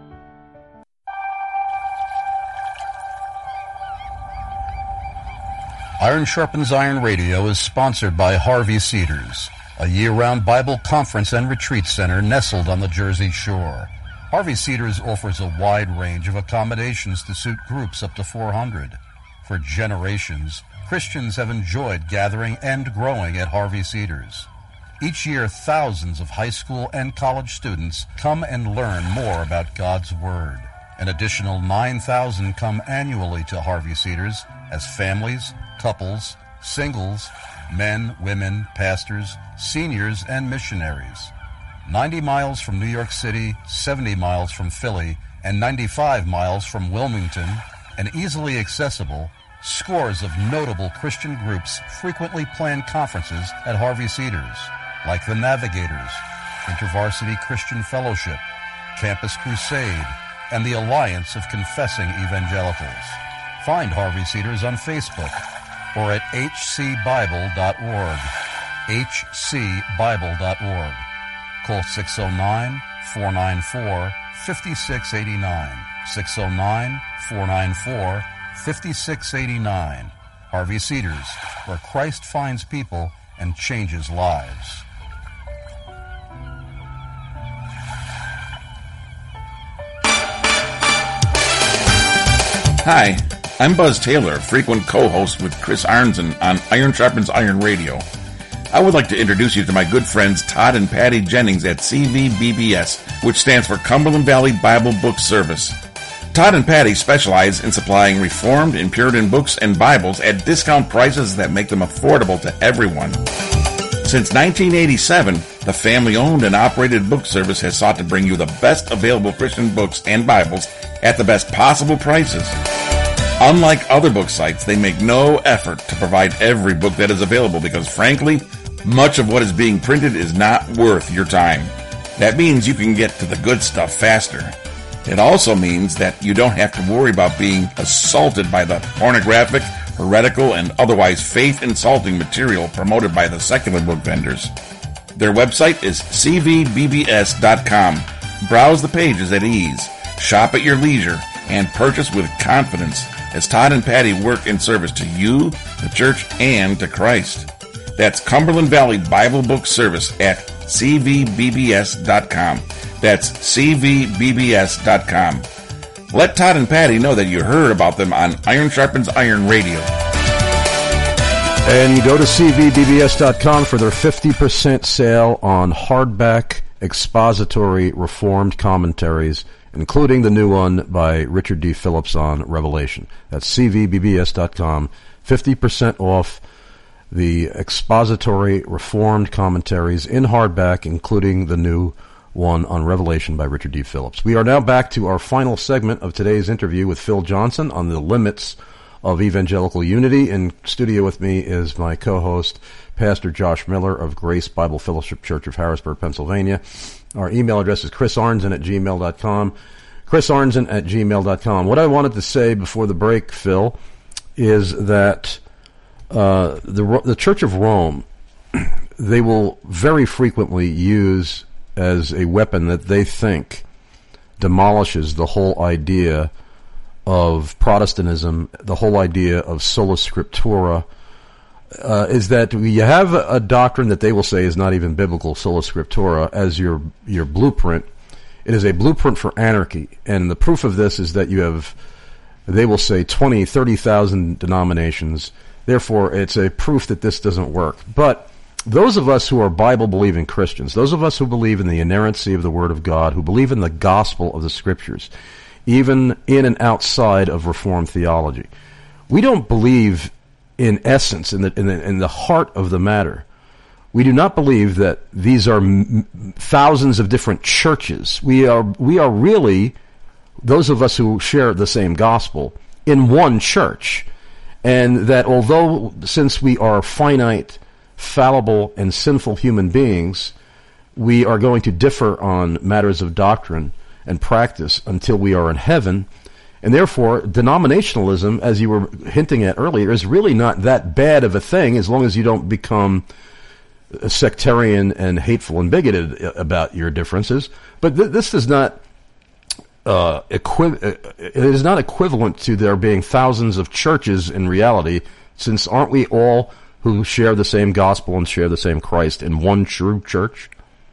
Iron Sharpens Iron Radio is sponsored by Harvey Cedars, a year-round Bible conference and retreat center nestled on the Jersey Shore. Harvey Cedars offers a wide range of accommodations to suit groups up to four hundred. For generations, Christians have enjoyed gathering and growing at Harvey Cedars. Each year, thousands of high school and college students come and learn more about God's Word. An additional nine thousand come annually to Harvey Cedars as families, couples, singles, men, women, pastors, seniors, and missionaries. ninety miles from New York City, seventy miles from Philly, and ninety-five miles from Wilmington, and easily accessible, scores of notable Christian groups frequently plan conferences at Harvey Cedars, like the Navigators, InterVarsity Christian Fellowship, Campus Crusade, and the Alliance of Confessing Evangelicals. Find Harvey Cedars on Facebook or at h c bible dot org, h c bible dot org. Call six oh nine, four nine four, five six eight nine, six oh nine, four nine four, fifty-six eighty-nine. Harvey Cedars, where Christ finds people and changes lives. Hi, I'm Buzz Taylor, frequent co-host with Chris Arnzen on Iron Sharpens Iron Radio. I would like to introduce you to my good friends Todd and Patty Jennings at C V B B S, which stands for Cumberland Valley Bible Book Service. Todd and Patty specialize in supplying Reformed and Puritan books and Bibles at discount prices that make them affordable to everyone. Since nineteen eighty-seven, the family-owned and operated book service has sought to bring you the best available Christian books and Bibles at the best possible prices. Unlike other book sites, they make no effort to provide every book that is available because, frankly, much of what is being printed is not worth your time. That means you can get to the good stuff faster. It also means that you don't have to worry about being assaulted by the pornographic, heretical, and otherwise faith-insulting material promoted by the secular book vendors. Their website is c v b b s dot com. Browse the pages at ease, shop at your leisure, and purchase with confidence as Todd and Patty work in service to you, the church, and to Christ. That's Cumberland Valley Bible Book Service at c v b b s dot com. That's c v b b s dot com. Let Todd and Patty know that you heard about them on Iron Sharpens Iron Radio. And you go to c v b b s dot com for their fifty percent sale on hardback expository Reformed commentaries, including the new one by Richard D. Phillips on Revelation. That's c v b b s dot com, fifty percent off the expository Reformed commentaries in hardback, including the new one on Revelation by Richard D. Phillips. We are now back to our final segment of today's interview with Phil Johnson on the limits of evangelical unity. In studio with me is my co-host, Pastor Josh Miller of Grace Bible Fellowship Church of Harrisburg, Pennsylvania. Our email address is chris arnzen at gmail dot com. chris arnzen at gmail dot com. What I wanted to say before the break, Phil, is that uh, the the Church of Rome, they will very frequently use as a weapon that they think demolishes the whole idea of Protestantism, the whole idea of sola scriptura, uh, is that you have a doctrine that they will say is not even biblical, sola scriptura, as your your blueprint. It is a blueprint for anarchy, and the proof of this is that you have, they will say, twenty, thirty thousand denominations. Therefore, it's a proof that this doesn't work. But those of us who are Bible-believing Christians, those of us who believe in the inerrancy of the Word of God, who believe in the gospel of the Scriptures, even in and outside of Reformed theology, we don't believe in essence, in the, in the, in the heart of the matter. We do not believe that these are m- thousands of different churches. We are, we are really, those of us who share the same gospel, in one church. And that although, since we are finite, fallible, and sinful human beings, we are going to differ on matters of doctrine and practice until we are in heaven. And therefore, denominationalism, as you were hinting at earlier, is really not that bad of a thing as long as you don't become sectarian and hateful and bigoted about your differences. But th- this is not uh, equi- it is not equivalent to there being thousands of churches in reality, since aren't we all who share the same gospel and share the same Christ in one true church?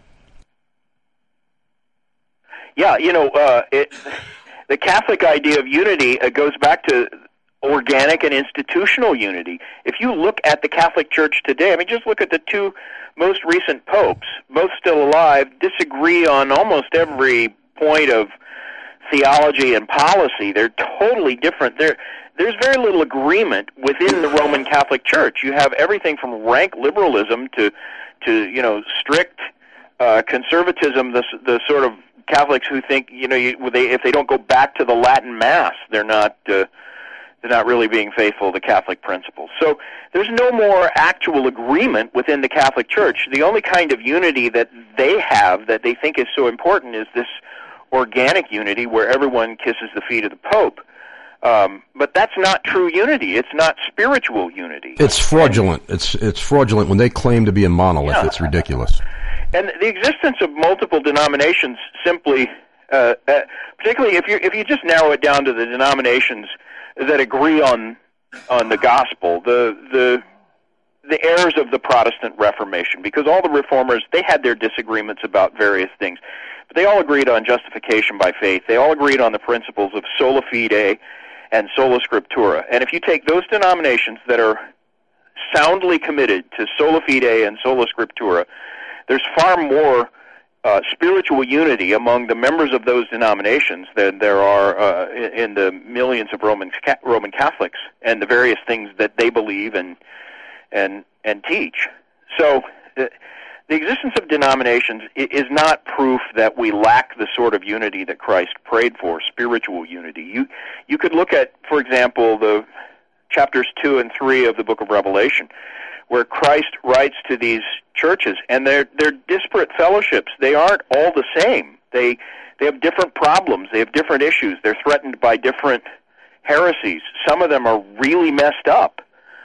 Yeah, you know, uh, it, the Catholic idea of unity uh, goes back to organic and institutional unity. If you look at the Catholic Church today, I mean, just look at the two most recent popes, both still alive, disagree on almost every point of theology and policy. They're totally different. They're There's very little agreement within the Roman Catholic Church. You have everything from rank liberalism to, to you know, strict uh, conservatism. The the sort of Catholics who think, you know, you, they, if they don't go back to the Latin Mass, they're not uh, they're not really being faithful to Catholic principles. So there's no more actual agreement within the Catholic Church. The only kind of unity that they have that they think is so important is this organic unity where everyone kisses the feet of the Pope. Um, but that's not true unity. It's not spiritual unity. It's fraudulent. It's it's fraudulent when they claim to be a monolith. Yeah. It's ridiculous. And the existence of multiple denominations simply, uh, uh, particularly if you if you just narrow it down to the denominations that agree on on the gospel, the the the heirs of the Protestant Reformation, because all the reformers, they had their disagreements about various things, but they all agreed on justification by faith. They all agreed on the principles of sola fide and sola scriptura. And if you take those denominations that are soundly committed to sola fide and sola scriptura, there's far more uh, spiritual unity among the members of those denominations than there are uh, in the millions of Roman Roman Catholics and the various things that they believe and and and teach. So the, the existence of denominations is not proof that we lack the sort of unity that Christ prayed for, spiritual unity. You you could look at, for example, the chapters two and three of the book of Revelation, where Christ writes to these churches, and they're they're disparate fellowships. They aren't all the same. They they have different problems. They have different issues. They're threatened by different heresies. Some of them are really messed up.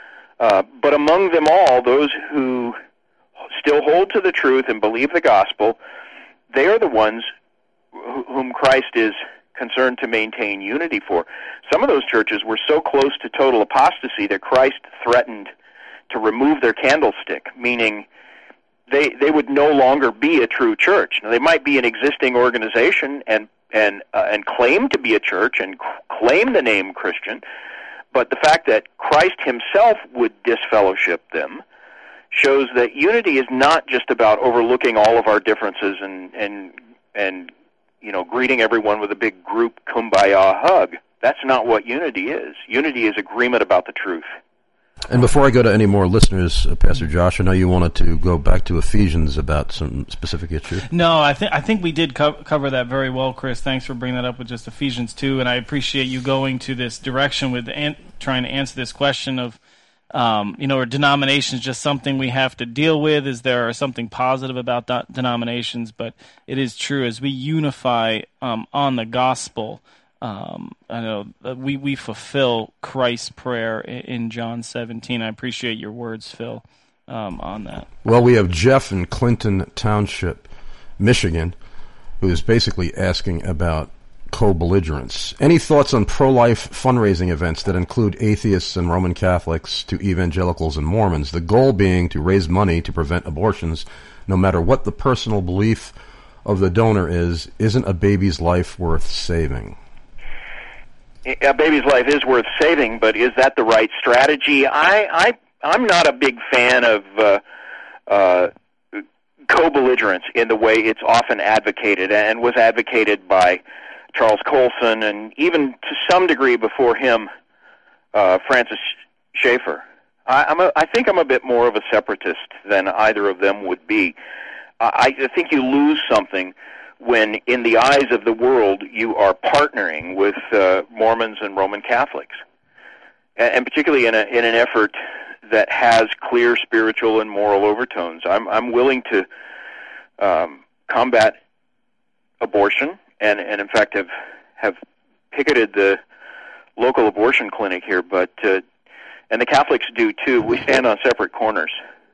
Uh, but among them all, those who still hold to the truth and believe the gospel, they are the ones wh- whom Christ is concerned to maintain unity for. Some of those churches were so close to total apostasy that Christ threatened to remove their candlestick, meaning they they would no longer be a true church. Now, they might be an existing organization and and uh, and claim to be a church and c- claim the name Christian, but the fact that Christ himself would disfellowship them shows that unity is not just about overlooking all of our differences and and and you know greeting everyone with a big group kumbaya hug. That's not what unity is. Unity is agreement about the truth. And before I go to any more listeners, uh, Pastor Josh, I know you wanted to go back to Ephesians about some specific issue. No, I think I think we did co- cover that very well, Chris. Thanks for bringing that up with just Ephesians two, and I appreciate you going to this direction with an- trying to answer this question of, um, you know, are denominations just something we have to deal with? Is there something positive about de- denominations? But it is true, as we unify um, on the gospel, Um, I know we, we fulfill Christ's prayer in John seventeen. I appreciate your words, Phil, um, on that. Well, we have Jeff in Clinton Township, Michigan, who is basically asking about co-belligerence. Any thoughts on pro-life fundraising events that include atheists and Roman Catholics to evangelicals and Mormons, the goal being to raise money to prevent abortions, no matter what the personal belief of the donor is? Isn't a baby's life worth saving? A baby's life is worth saving, but is that the right strategy? I, I, I'm not a big fan of uh, uh, co-belligerence in the way it's often advocated and was advocated by Charles Colson and even to some degree before him, uh, Francis Schaeffer. I, I'm a, I think I'm a bit more of a separatist than either of them would be. I, I think you lose something when, in the eyes of the world, you are partnering with uh, Mormons and Roman Catholics, and, and particularly in, a, in an effort that has clear spiritual and moral overtones. I'm, I'm willing to um, combat abortion, and, and in fact have have picketed the local abortion clinic here, but uh, and the Catholics do too. We stand on separate corners.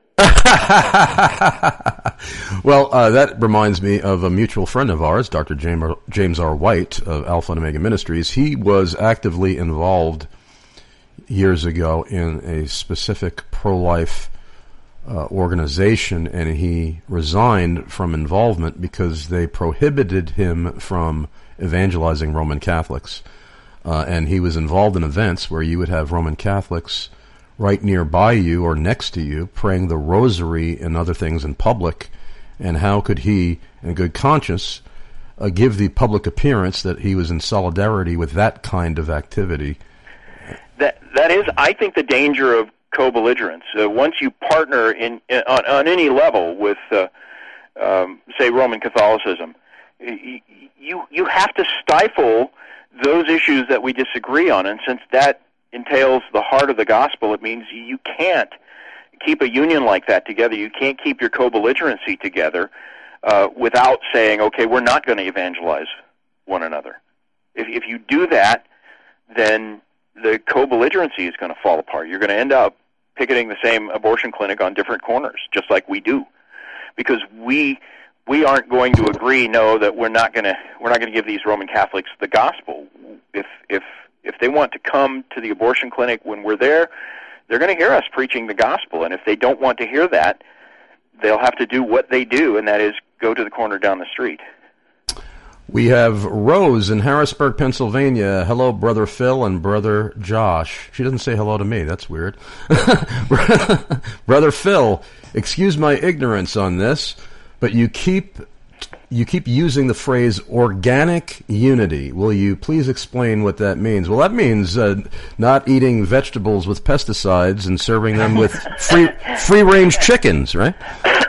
Well, uh, that reminds me of a mutual friend of ours, Doctor James R. White of Alpha and Omega Ministries. He was actively involved years ago in a specific pro-life uh, organization, and he resigned from involvement because they prohibited him from evangelizing Roman Catholics. Uh, and he was involved in events where you would have Roman Catholics right nearby you or next to you, praying the rosary and other things in public, and how could he, in good conscience, uh, give the public appearance that he was in solidarity with that kind of activity? That that is, I think, the danger of co-belligerence. Uh, once you partner in, in on, on any level with, uh, um, say, Roman Catholicism, you, you you have to stifle those issues that we disagree on, and since that entails the heart of the gospel, it means you can't keep a union like that together. You can't keep your co-belligerency together uh, without saying, okay, we're not going to evangelize one another. If, if you do that, then the co-belligerency is going to fall apart. You're going to end up picketing the same abortion clinic on different corners, just like we do, because we we aren't going to agree. No, that we're not going to we're not going to give these Roman Catholics the gospel. If if If they want to come to the abortion clinic when we're there, they're going to hear us preaching the gospel. And if they don't want to hear that, they'll have to do what they do, and that is go to the corner down the street. We have Rose in Harrisburg, Pennsylvania. Hello, Brother Phil and Brother Josh. She doesn't say hello to me. That's weird. Brother Phil, excuse my ignorance on this, but you keep you keep using the phrase organic unity. Will you please explain what that means? Well, that means uh, not eating vegetables with pesticides and serving them with free free range chickens, right?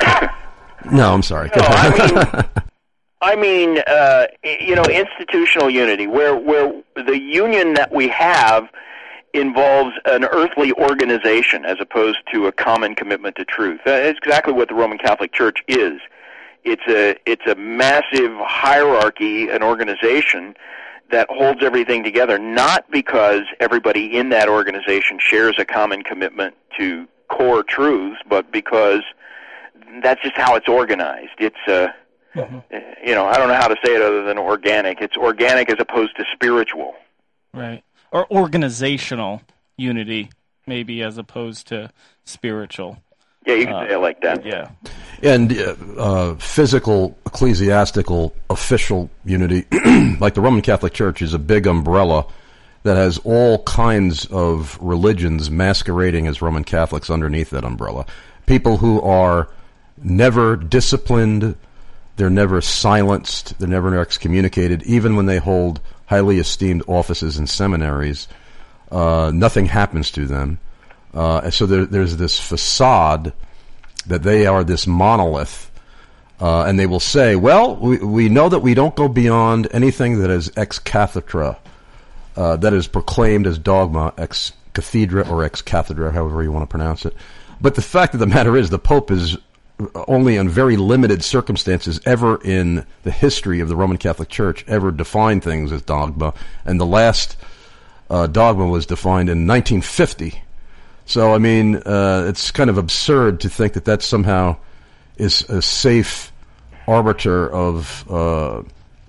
No, I'm sorry. No, I mean, I mean, uh, you know, institutional unity, where where the union that we have involves an earthly organization as opposed to a common commitment to truth. Uh, it's exactly what the Roman Catholic Church is. It's a it's a massive hierarchy, an organization that holds everything together, not because everybody in that organization shares a common commitment to core truths, but because that's just how it's organized. It's a Mm-hmm. You know, I don't know how to say it other than organic. It's organic as opposed to spiritual. Right. Or organizational unity, maybe, as opposed to spiritual. Yeah, you can uh, say it like that. Yeah. And uh, uh, physical, ecclesiastical, official unity, like the Roman Catholic Church, is a big umbrella that has all kinds of religions masquerading as Roman Catholics underneath that umbrella. People who are never disciplined, they're never silenced, they're never excommunicated, even when they hold highly esteemed offices in seminaries. Uh, nothing happens to them. Uh, and so there, there's this facade that they are this monolith, uh, and they will say, well, we, we know that we don't go beyond anything that is ex cathedra, uh, that is proclaimed as dogma, ex cathedra or ex cathedra, however you want to pronounce it. But the fact of the matter is the Pope is only in very limited circumstances ever in the history of the Roman Catholic Church ever defined things as dogma, and the last uh, dogma was defined in nineteen fifty. So, I mean, uh, it's kind of absurd to think that that somehow is a safe arbiter of, uh,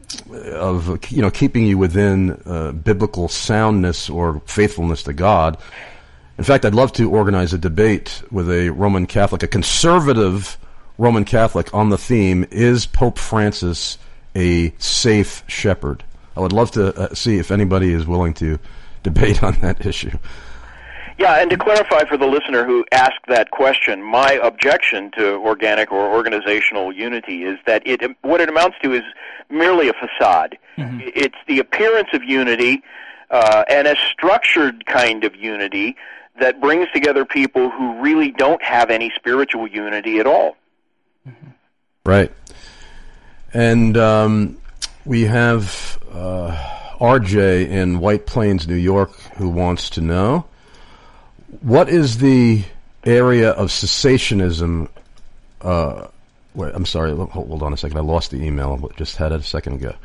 of you know, keeping you within uh, biblical soundness or faithfulness to God. In fact, I'd love to organize a debate with a Roman Catholic, a conservative Roman Catholic, on the theme, is Pope Francis a safe shepherd? I would love to uh, see if anybody is willing to debate on that issue. Yeah, and to clarify for the listener who asked that question, my objection to organic or organizational unity is that it what it amounts to is merely a facade. Mm-hmm. It's the appearance of unity uh, and a structured kind of unity that brings together people who really don't have any spiritual unity at all. Right. And um, we have uh, R J in White Plains, New York, who wants to know, what is the area of cessationism? Uh, wait, I'm sorry, hold on a second. I lost the email. I just had it a second ago.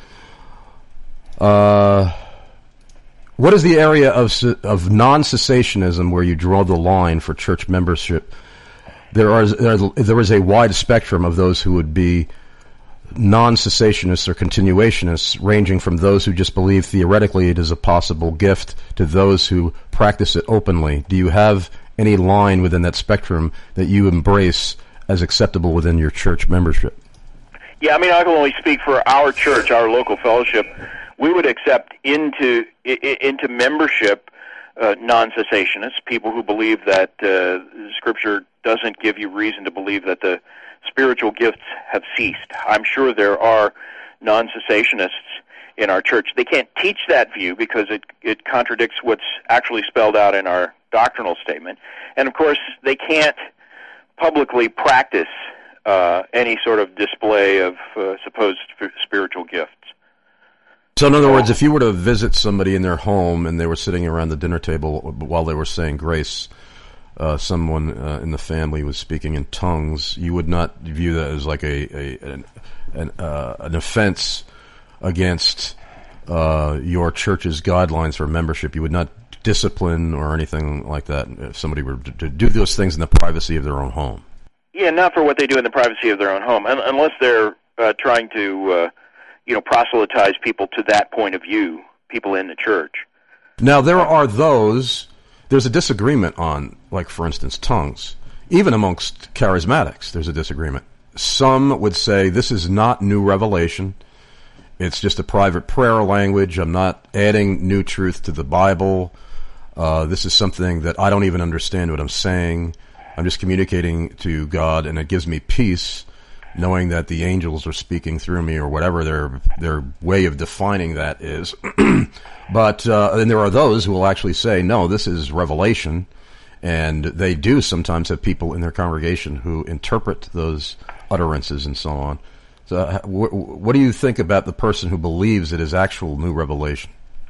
Uh... What is the area of of non-cessationism where you draw the line for church membership? There are there is a wide spectrum of those who would be non-cessationists or continuationists, ranging from those who just believe theoretically it is a possible gift to those who practice it openly. Do you have any line within that spectrum that you embrace as acceptable within your church membership? Yeah, I mean, I can only speak for our church, our local fellowship. We would accept into into membership uh, non-cessationists, people who believe that uh, Scripture doesn't give you reason to believe that the spiritual gifts have ceased. I'm sure there are non-cessationists in our church. They can't teach that view because it it contradicts what's actually spelled out in our doctrinal statement. And, of course, they can't publicly practice uh, any sort of display of uh, supposed spiritual gifts. So, in other words, if you were to visit somebody in their home and they were sitting around the dinner table while they were saying grace, uh, someone uh, in the family was speaking in tongues, you would not view that as like a, a an an, uh, an offense against uh, your church's guidelines for membership. You would not discipline or anything like that if somebody were to do those things in the privacy of their own home. Yeah, not for what they do in the privacy of their own home, unless they're uh, trying to... Uh, you know, proselytize people to that point of view, people in the church. Now, there are those, there's a disagreement on, like, for instance, tongues. Even amongst charismatics, there's a disagreement. Some would say this is not new revelation. It's just a private prayer language. I'm not adding new truth to the Bible. Uh, this is something that I don't even understand what I'm saying. I'm just communicating to God, and it gives me peace knowing that the angels are speaking through me, or whatever their their way of defining that is. But uh, then there are those who will actually say, no, this is revelation, and they do sometimes have people in their congregation who interpret those utterances and so on. So uh, wh- what do you think about the person who believes it is actual new revelation?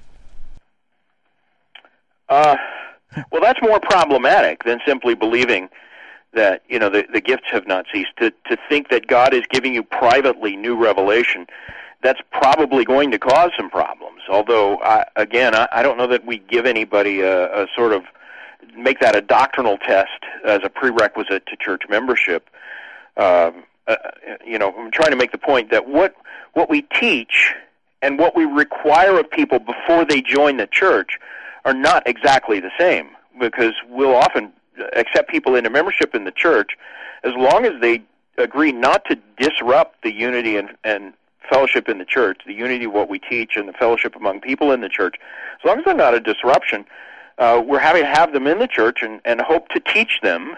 Uh, well, that's more problematic than simply believing that, you know, the, the gifts have not ceased. To, to think that God is giving you privately new revelation, that's probably going to cause some problems. Although, I, again, I, I don't know that we give anybody a, a sort of, make that a doctrinal test as a prerequisite to church membership. Um, uh, you know, I'm trying to make the point that what what we teach and what we require of people before they join the church are not exactly the same, because we'll often accept people into membership in the church as long as they agree not to disrupt the unity and, and fellowship in the church, the unity of what we teach and the fellowship among people in the church. As long as they're not a disruption, uh, we're happy to have them in the church and, and hope to teach them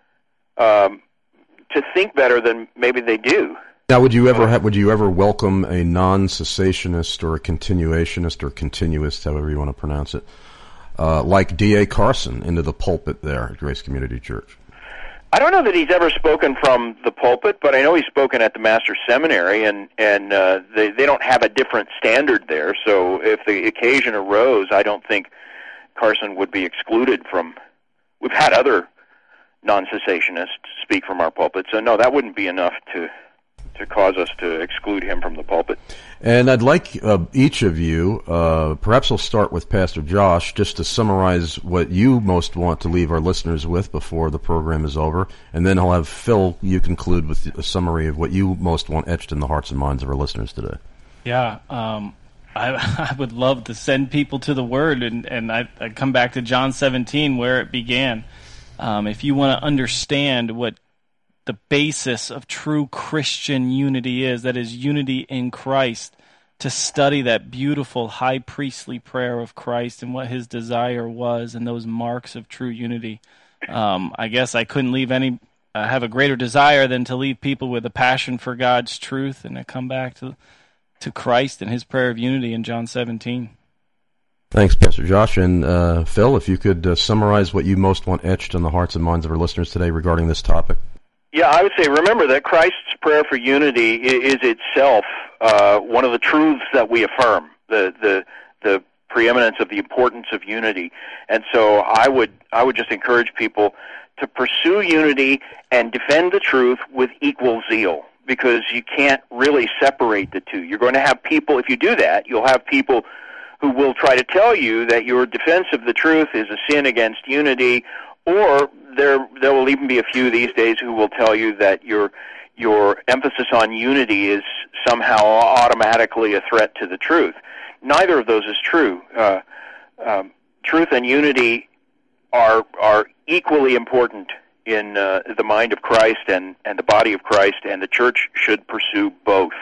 um, to think better than maybe they do. Now, would you ever have, would you ever welcome a non-cessationist or a continuationist or continuist, however you want to pronounce it, uh, like D A Carson into the pulpit there at Grace Community Church? I don't know that he's ever spoken from the pulpit, but I know he's spoken at the Master's Seminary, and, and uh, they, they don't have a different standard there, so if the occasion arose, I don't think Carson would be excluded from... We've had other non-cessationists speak from our pulpit, so no, that wouldn't be enough to... to cause us to exclude him from the pulpit. And I'd like uh, each of you, uh, perhaps I'll start with Pastor Josh, just to summarize what you most want to leave our listeners with before the program is over, and then I'll have Phil, you conclude with a summary of what you most want etched in the hearts and minds of our listeners today. Yeah, um, I, I would love to send people to the Word, and, and I, I come back to John seventeen, where it began. Um, if you want to understand what the basis of true Christian unity is, that is unity in Christ, to study that beautiful high priestly prayer of Christ and what his desire was and those marks of true unity. Um, I guess I couldn't leave any, uh, have a greater desire than to leave people with a passion for God's truth and to come back to, to Christ and his prayer of unity in John seventeen. Thanks, Pastor Josh. And uh, Phil, if you could uh, summarize what you most want etched in the hearts and minds of our listeners today regarding this topic. Yeah, I would say, remember that Christ's prayer for unity is itself uh, one of the truths that we affirm, the, the the preeminence of the importance of unity. And so I would I would just encourage people to pursue unity and defend the truth with equal zeal, because you can't really separate the two. You're going to have people, if you do that, you'll have people who will try to tell you that your defense of the truth is a sin against unity, or there there will even be a few these days who will tell you that your your emphasis on unity is somehow automatically a threat to the truth. Neither of those is true. Uh, um, truth and unity are are equally important in uh, the mind of Christ and, and the body of Christ, and the church should pursue both.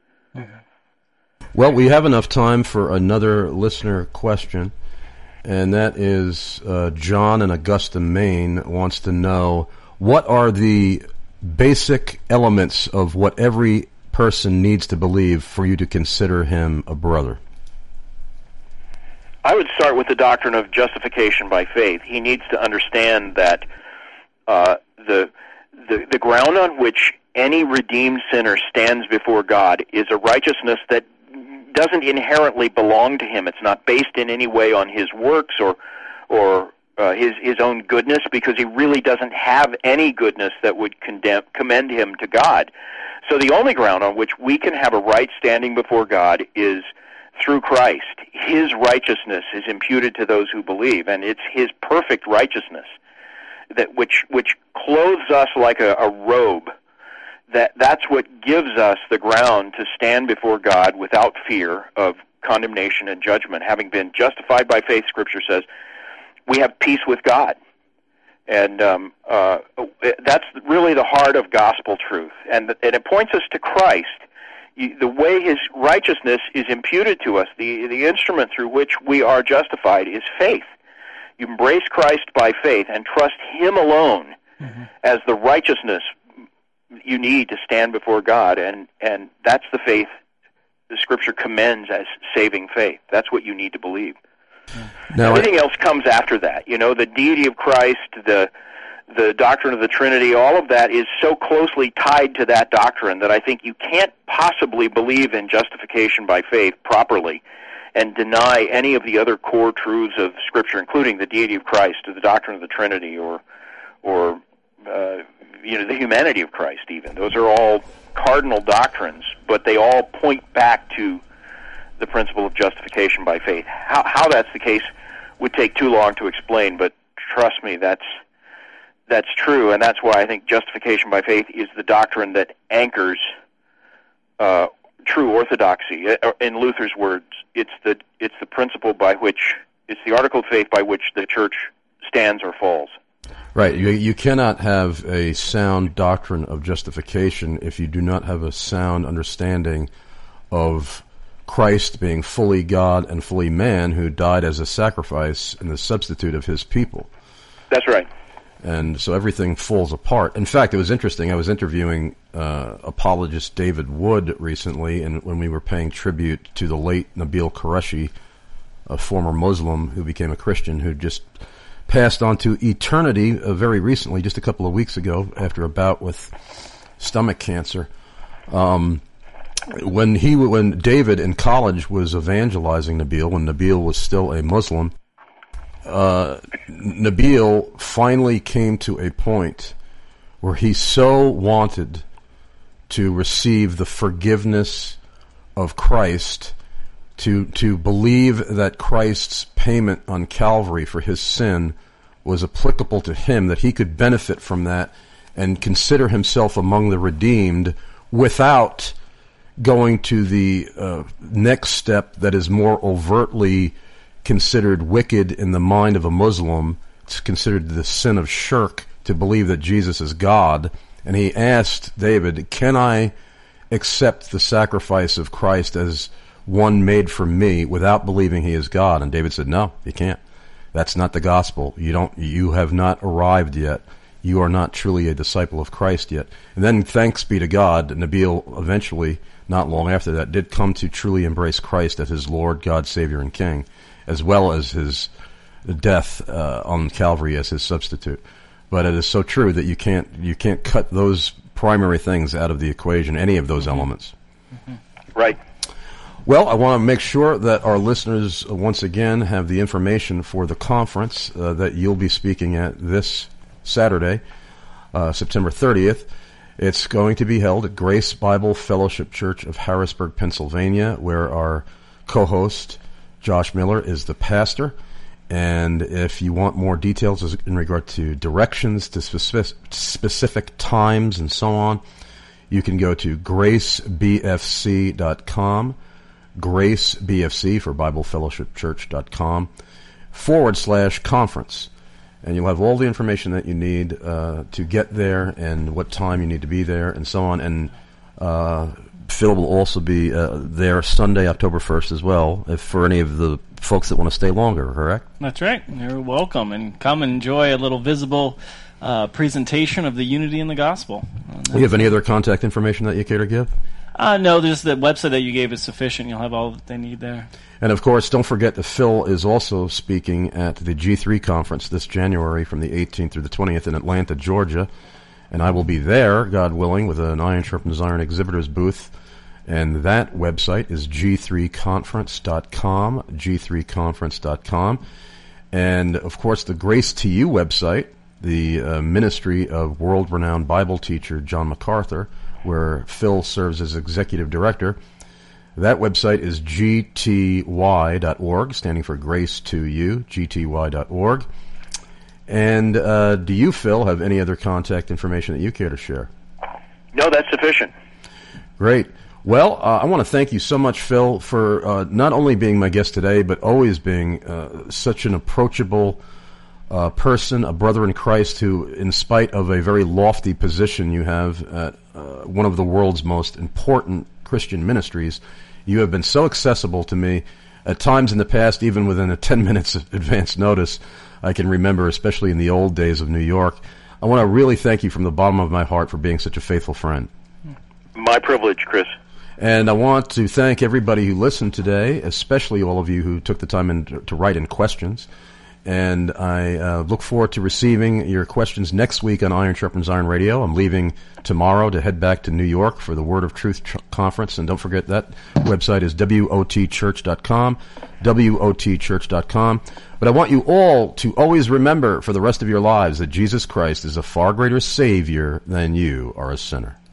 Well, we have enough time for another listener question. And that is uh, John in Augusta, Maine, wants to know, what are the basic elements of what every person needs to believe for you to consider him a brother? I would start with the doctrine of justification by faith. He needs to understand that uh, the, the the ground on which any redeemed sinner stands before God is a righteousness that doesn't inherently belong to him. It's not based in any way on his works or or uh, his his own goodness, because he really doesn't have any goodness that would condemn, commend him to God. So the only ground on which we can have a right standing before God is through Christ. His righteousness is imputed to those who believe, and it's his perfect righteousness that which which clothes us like a, a robe. That that's what gives us the ground to stand before God without fear of condemnation and judgment. Having been justified by faith, Scripture says, we have peace with God. And um, uh, that's really the heart of gospel truth. And, and it points us to Christ. You, the way his righteousness is imputed to us, the, the instrument through which we are justified is faith. You embrace Christ by faith and trust him alone mm-hmm. as the righteousness you need to stand before God. And, and that's the faith the Scripture commends as saving faith. That's what you need to believe. Now, everything else comes after that. You know, the deity of Christ, the the doctrine of the Trinity, all of that is so closely tied to that doctrine that I think you can't possibly believe in justification by faith properly and deny any of the other core truths of Scripture, including the deity of Christ, or the doctrine of the Trinity, or or uh, you know, the humanity of Christ. Even those are all cardinal doctrines, but they all point back to the principle of justification by faith. How, how that's the case would take too long to explain, but trust me, that's that's true, and that's why I think justification by faith is the doctrine that anchors uh, true orthodoxy. In Luther's words, it's the it's the principle by which it's the article of faith by which the church stands or falls. Right. You, you cannot have a sound doctrine of justification if you do not have a sound understanding of Christ being fully God and fully man, who died as a sacrifice and the substitute of his people. That's right. And so everything falls apart. In fact, it was interesting. I was interviewing uh, apologist David Wood recently, and when we were paying tribute to the late Nabil Qureshi, a former Muslim who became a Christian, who just passed on to eternity uh, very recently, just a couple of weeks ago, after a bout with stomach cancer. Um, when he, when David in college was evangelizing Nabil, when Nabil was still a Muslim, uh, Nabil finally came to a point where he so wanted to receive the forgiveness of Christ, to to believe that Christ's payment on Calvary for his sin was applicable to him, that he could benefit from that and consider himself among the redeemed without going to the uh, next step that is more overtly considered wicked in the mind of a Muslim. It's considered the sin of shirk to believe that Jesus is God. And he asked David, can I accept the sacrifice of Christ as one made for me without believing he is God? And David said, no, you can't. That's not the gospel. You don't, you have not arrived yet. You are not truly a disciple of Christ yet. And then, thanks be to God, Nabil eventually, not long after that, did come to truly embrace Christ as his Lord, God, Savior, and King, as well as his death uh, on Calvary as his substitute. But it is so true that you can't you can't cut those primary things out of the equation, any of those elements. Mm-hmm. Right. Well, I want to make sure that our listeners, uh, once again, have the information for the conference uh, that you'll be speaking at this Saturday, uh, September thirtieth. It's going to be held at Grace Bible Fellowship Church of Harrisburg, Pennsylvania, where our co-host, Josh Miller, is the pastor. And if you want more details in regard to directions, to specific, specific times, and so on, you can go to grace b f c dot com, grace b f c for bible fellowship church dot com, forward slash conference. And you'll have all the information that you need uh, to get there and what time you need to be there and so on. And uh, Phil will also be uh, there Sunday, October first as well, if for any of the folks that want to stay longer, correct? That's right. You're welcome. And come and enjoy a little visible uh, presentation of the unity in the gospel. Do you have any other contact information that you care to give? Uh, no, just the website that you gave is sufficient. You'll have all that they need there. And, of course, don't forget that Phil is also speaking at the G three conference this January from the eighteenth through the twentieth in Atlanta, Georgia. And I will be there, God willing, with an Iron Sharpens Iron exhibitor's booth. And that website is g three conference dot com, g three conference dot com. And, of course, the Grace to You website, the uh, ministry of world-renowned Bible teacher John MacArthur, where Phil serves as executive director. That website is g t y dot org, standing for Grace to You, g t y dot org. And uh, do you, Phil, have any other contact information that you care to share? No, that's sufficient. Great. Well, uh, I want to thank you so much, Phil, for uh, not only being my guest today, but always being uh, such an approachable uh, person, a brother in Christ who, in spite of a very lofty position you have at uh, one of the world's most important Christian ministries, you have been so accessible to me. At times in the past, even within a ten minutes of advance notice, I can remember, especially in the old days of New York. I want to really thank you from the bottom of my heart for being such a faithful friend. My privilege, Chris. And I want to thank everybody who listened today, especially all of you who took the time in to, to write in questions. And I uh, look forward to receiving your questions next week on Iron Sharpens Iron Radio. I'm leaving tomorrow to head back to New York for the Word of Truth tr- Conference. And don't forget that website is W O T church dot com, W O T church dot com. But I want you all to always remember for the rest of your lives that Jesus Christ is a far greater Savior than you are a sinner.